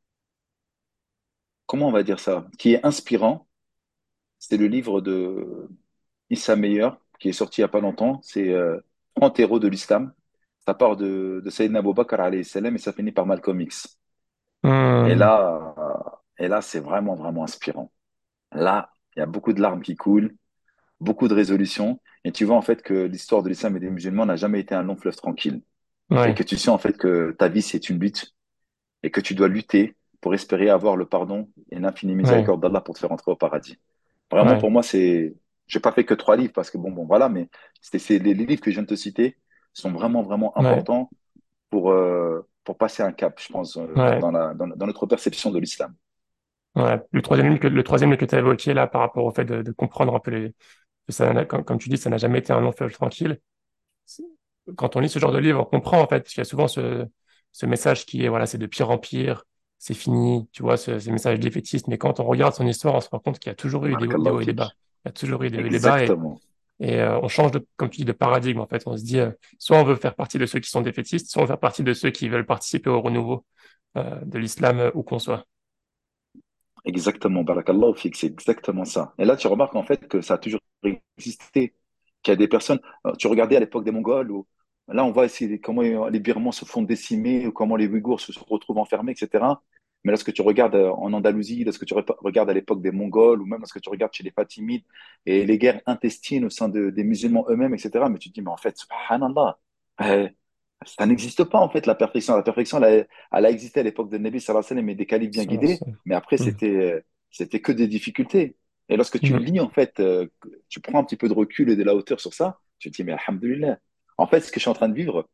comment on va dire ça, qui est inspirant, c'est le livre de Issa Meyer, qui est sorti il n'y a pas longtemps. C'est euh, trente héros de l'islam. Ça part de, de Sayyidina Abu Bakr alayhi salam et ça finit par Malcolm X. Et Mhm. là, euh, et là, c'est vraiment, vraiment inspirant. Là, il y a beaucoup de larmes qui coulent, beaucoup de résolutions. Et tu vois en fait que l'histoire de l'islam et des musulmans n'a jamais été un long fleuve tranquille. Et Ouais, que tu sais en fait que ta vie, c'est une lutte et que tu dois lutter pour espérer avoir le pardon et l'infinie ouais, miséricorde d'Allah pour te faire entrer au paradis. Vraiment, ouais, pour moi, c'est. J'ai pas fait que trois livres parce que bon, bon, voilà, mais c'est c'est- les, les livres que je viens de te citer sont vraiment, vraiment ouais, importants pour, euh, pour passer un cap, je pense, euh, ouais, dans la, dans, dans notre perception de l'islam. ouais. Le troisième livre que, le troisième livre que tu as évoqué, là, par rapport au fait de, de comprendre un peu les, que ça, n'a- comme, comme tu dis, ça n'a jamais été un long fleuve tranquille. C'est- Quand on lit ce genre de livre, on comprend, en fait, qu'il y a souvent ce, ce message qui est, voilà, c'est de pire en pire, c'est fini, tu vois, ce, ces messages défaitistes. Mais quand on regarde son histoire, on se rend compte qu'il y a toujours eu des, hauts- des Barakallahu hauts et des bas. fik. Il y a toujours eu des hauts et des bas. Et, Exactement. et euh, on change de, comme tu dis, de paradigme, en fait. On se dit, euh, soit on veut faire partie de ceux qui sont défaitistes, soit on veut faire partie de ceux qui veulent participer au renouveau euh, de l'islam euh, où qu'on soit. Exactement. Barakallahu fik. C'est exactement ça. Et là, tu remarques en fait que ça a toujours existé. Qu'il y a des personnes. euh, Tu regardais à l'époque des Mongols où. Là, on voit essayer comment les Birmans se font décimer, ou comment les Ouïghours se retrouvent enfermés, et cetera. Mais lorsque tu regardes euh, en Andalousie, lorsque tu repa- regardes à l'époque des Mongols, ou même lorsque tu regardes chez les Fatimides, et les guerres intestines au sein de- des musulmans eux-mêmes, et cetera. Mais tu te dis, mais en fait, subhanallah, euh, ça n'existe pas en fait, la perfection. La perfection, elle a, elle a existé à l'époque de Nabi sallallahu alayhi wa sallam et des califes bien Ça, guidés, ça- mais après, Mhm. c'était, euh, c'était que des difficultés. Et lorsque tu Mhm. lis, en fait, euh, tu prends un petit peu de recul et de la hauteur sur ça, tu te dis, mais alhamdoulilah. En fait, ce que je suis en train de vivre,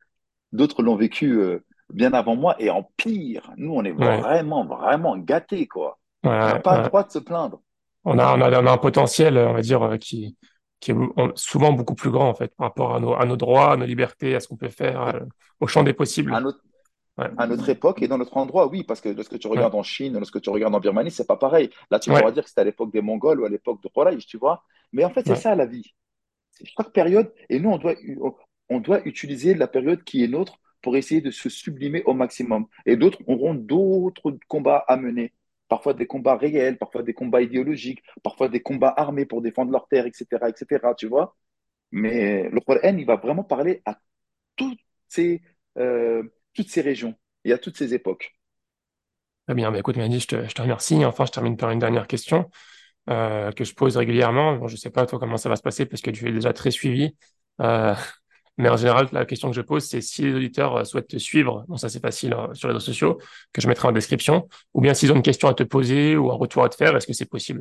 d'autres l'ont vécu euh, bien avant moi et en pire. Nous, on est Ouais, vraiment, vraiment gâtés, quoi. On n'a ouais, pas le ouais. droit de se plaindre. On a, on a, on a un potentiel, on va dire, euh, qui, qui est on- souvent beaucoup plus grand, en fait, par rapport à nos, à nos droits, à nos libertés, à ce qu'on peut faire, à- au champ des possibles. À notre, Ouais, à notre époque et dans notre endroit, oui, parce que lorsque tu ouais, regardes en Chine, lorsque tu regardes en Birmanie, c'est pas pareil. Là, tu pourras ouais, dire que c'était à l'époque des Mongols ou à l'époque de Quraysh, tu vois. Mais en fait, c'est ouais, ça la vie. C'est chaque période, et nous, on doit, on doit utiliser la période qui est nôtre pour essayer de se sublimer au maximum. Et d'autres auront d'autres combats à mener. Parfois des combats réels, parfois des combats idéologiques, parfois des combats armés pour défendre leur terre, et cetera, et cetera, tu vois. Mais le Coran, il va vraiment parler à toutes ces, euh, toutes ces régions et à toutes ces époques. très bien. Bah, écoute, Mehdi, je te, je te remercie. Enfin, je termine par une dernière question euh, que je pose régulièrement. Bon, je sais pas, toi, comment ça va se passer parce que tu es déjà très suivi. Euh, mais en général, la question que je pose, c'est si les auditeurs euh, souhaitent te suivre, bon, ça c'est facile euh, sur les réseaux sociaux, que je mettrai en description, ou bien s'ils ont une question à te poser ou un retour à te faire, est-ce que c'est possible?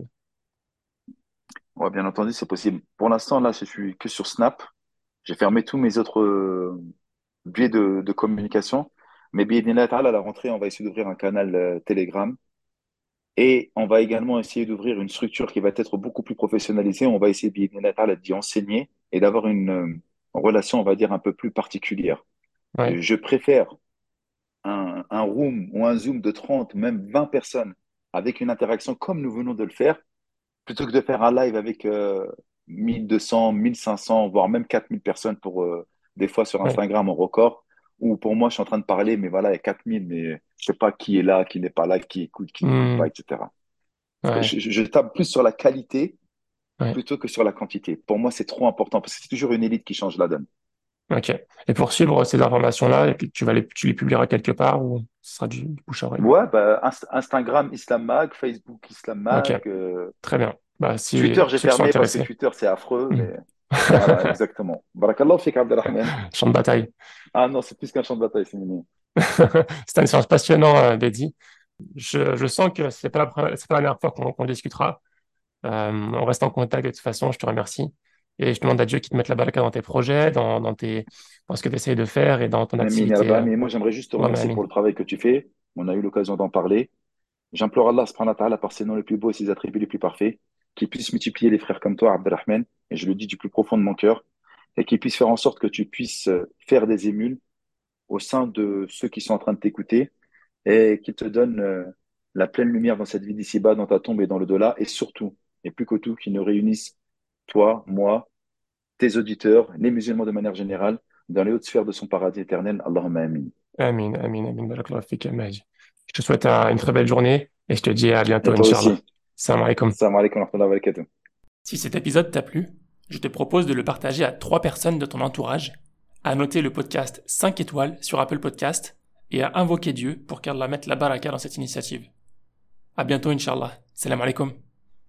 Ouais, bien entendu, c'est possible. Pour l'instant, là, je suis que sur Snap. J'ai fermé tous mes autres euh, biais de, de communication. Mais bien à la rentrée, on va essayer d'ouvrir un canal euh, Telegram. Et on va également essayer d'ouvrir une structure qui va être beaucoup plus professionnalisée. On va essayer bien d'y enseigner et d'avoir une euh, relation, on va dire, un peu plus particulière. Ouais, Je préfère un, un room ou un Zoom de trente, même vingt personnes avec une interaction comme nous venons de le faire, plutôt que de faire un live avec euh, mille deux cents, mille cinq cents, voire même quatre mille personnes pour euh, des fois sur ouais. Instagram en record, où pour moi je suis en train de parler, mais voilà, il y a quatre mille, mais je sais pas qui est là, qui n'est pas là, qui écoute, qui n'écoute pas, Hmm, et cetera. ouais, Je, je, je tape plus sur la qualité ouais. plutôt que sur la quantité. Pour moi, c'est trop important parce que c'est toujours une élite qui change la donne. Ok. Et pour suivre ces informations-là, et puis tu vas les, tu les publieras quelque part ou ce sera du, du bouche à oreille? Ouais, bah, Inst- Instagram Islam Mag, Facebook Islam Ok, Mag, euh, très bien. Bah, si Twitter, j'ai ceux qui sont fermé parce que intéressés. Twitter, c'est affreux, Hmm. mais voilà, exactement. Barakallah fik, Abdelrahman. Champ de bataille. Ah non, c'est plus qu'un champ de bataille, c'est mignon. C'était un échange passionnant, euh, Bédi. Je, je sens que c'est pas la, première- c'est pas la dernière fois qu'on qu'on discutera. Euh, on reste en contact de toute façon, je te remercie. Et je demande à Dieu qu'il te mette la baraka dans tes projets, dans, dans, tes, dans ce que tu essayes de faire et dans ton Amin, ya activité. Rabbal Euh, Alamin. Moi, j'aimerais juste te ouais, mais remercier Amin. pour le travail que tu fais. On a eu l'occasion d'en parler. J'implore Allah subhanahu wa ta'ala par ses noms les plus beaux et ses attributs les plus parfaits, qu'il puisse multiplier les frères comme toi, Abdelrahman, et je le dis du plus profond de mon cœur, et qu'il puisse faire en sorte que tu puisses euh, faire des émules au sein de ceux qui sont en train de t'écouter, et qu'il te donne euh, la pleine lumière dans cette vie d'ici-bas, dans ta tombe et dans le delà, et surtout, et plus que tout, qu'il nous réunisse, toi, moi, tes auditeurs, les musulmans de manière générale, dans les hautes sphères de son paradis éternel. Allahumma amin. Amin, Amin, Amin. Barakallahu fik, Mahdi. Je te souhaite euh, une très belle journée et je te dis à bientôt, Et toi Inch'Allah. aussi. Salam alaikum. Salam alaikum wa rahmatullahi wa barakatuh. Si cet épisode t'a plu, je te propose de le partager à trois personnes de ton entourage, à noter le podcast cinq étoiles sur Apple Podcast et à invoquer Dieu pour qu'Allah mette la baraka dans cette initiative. À bientôt, Inch'Allah. Salam alaikum.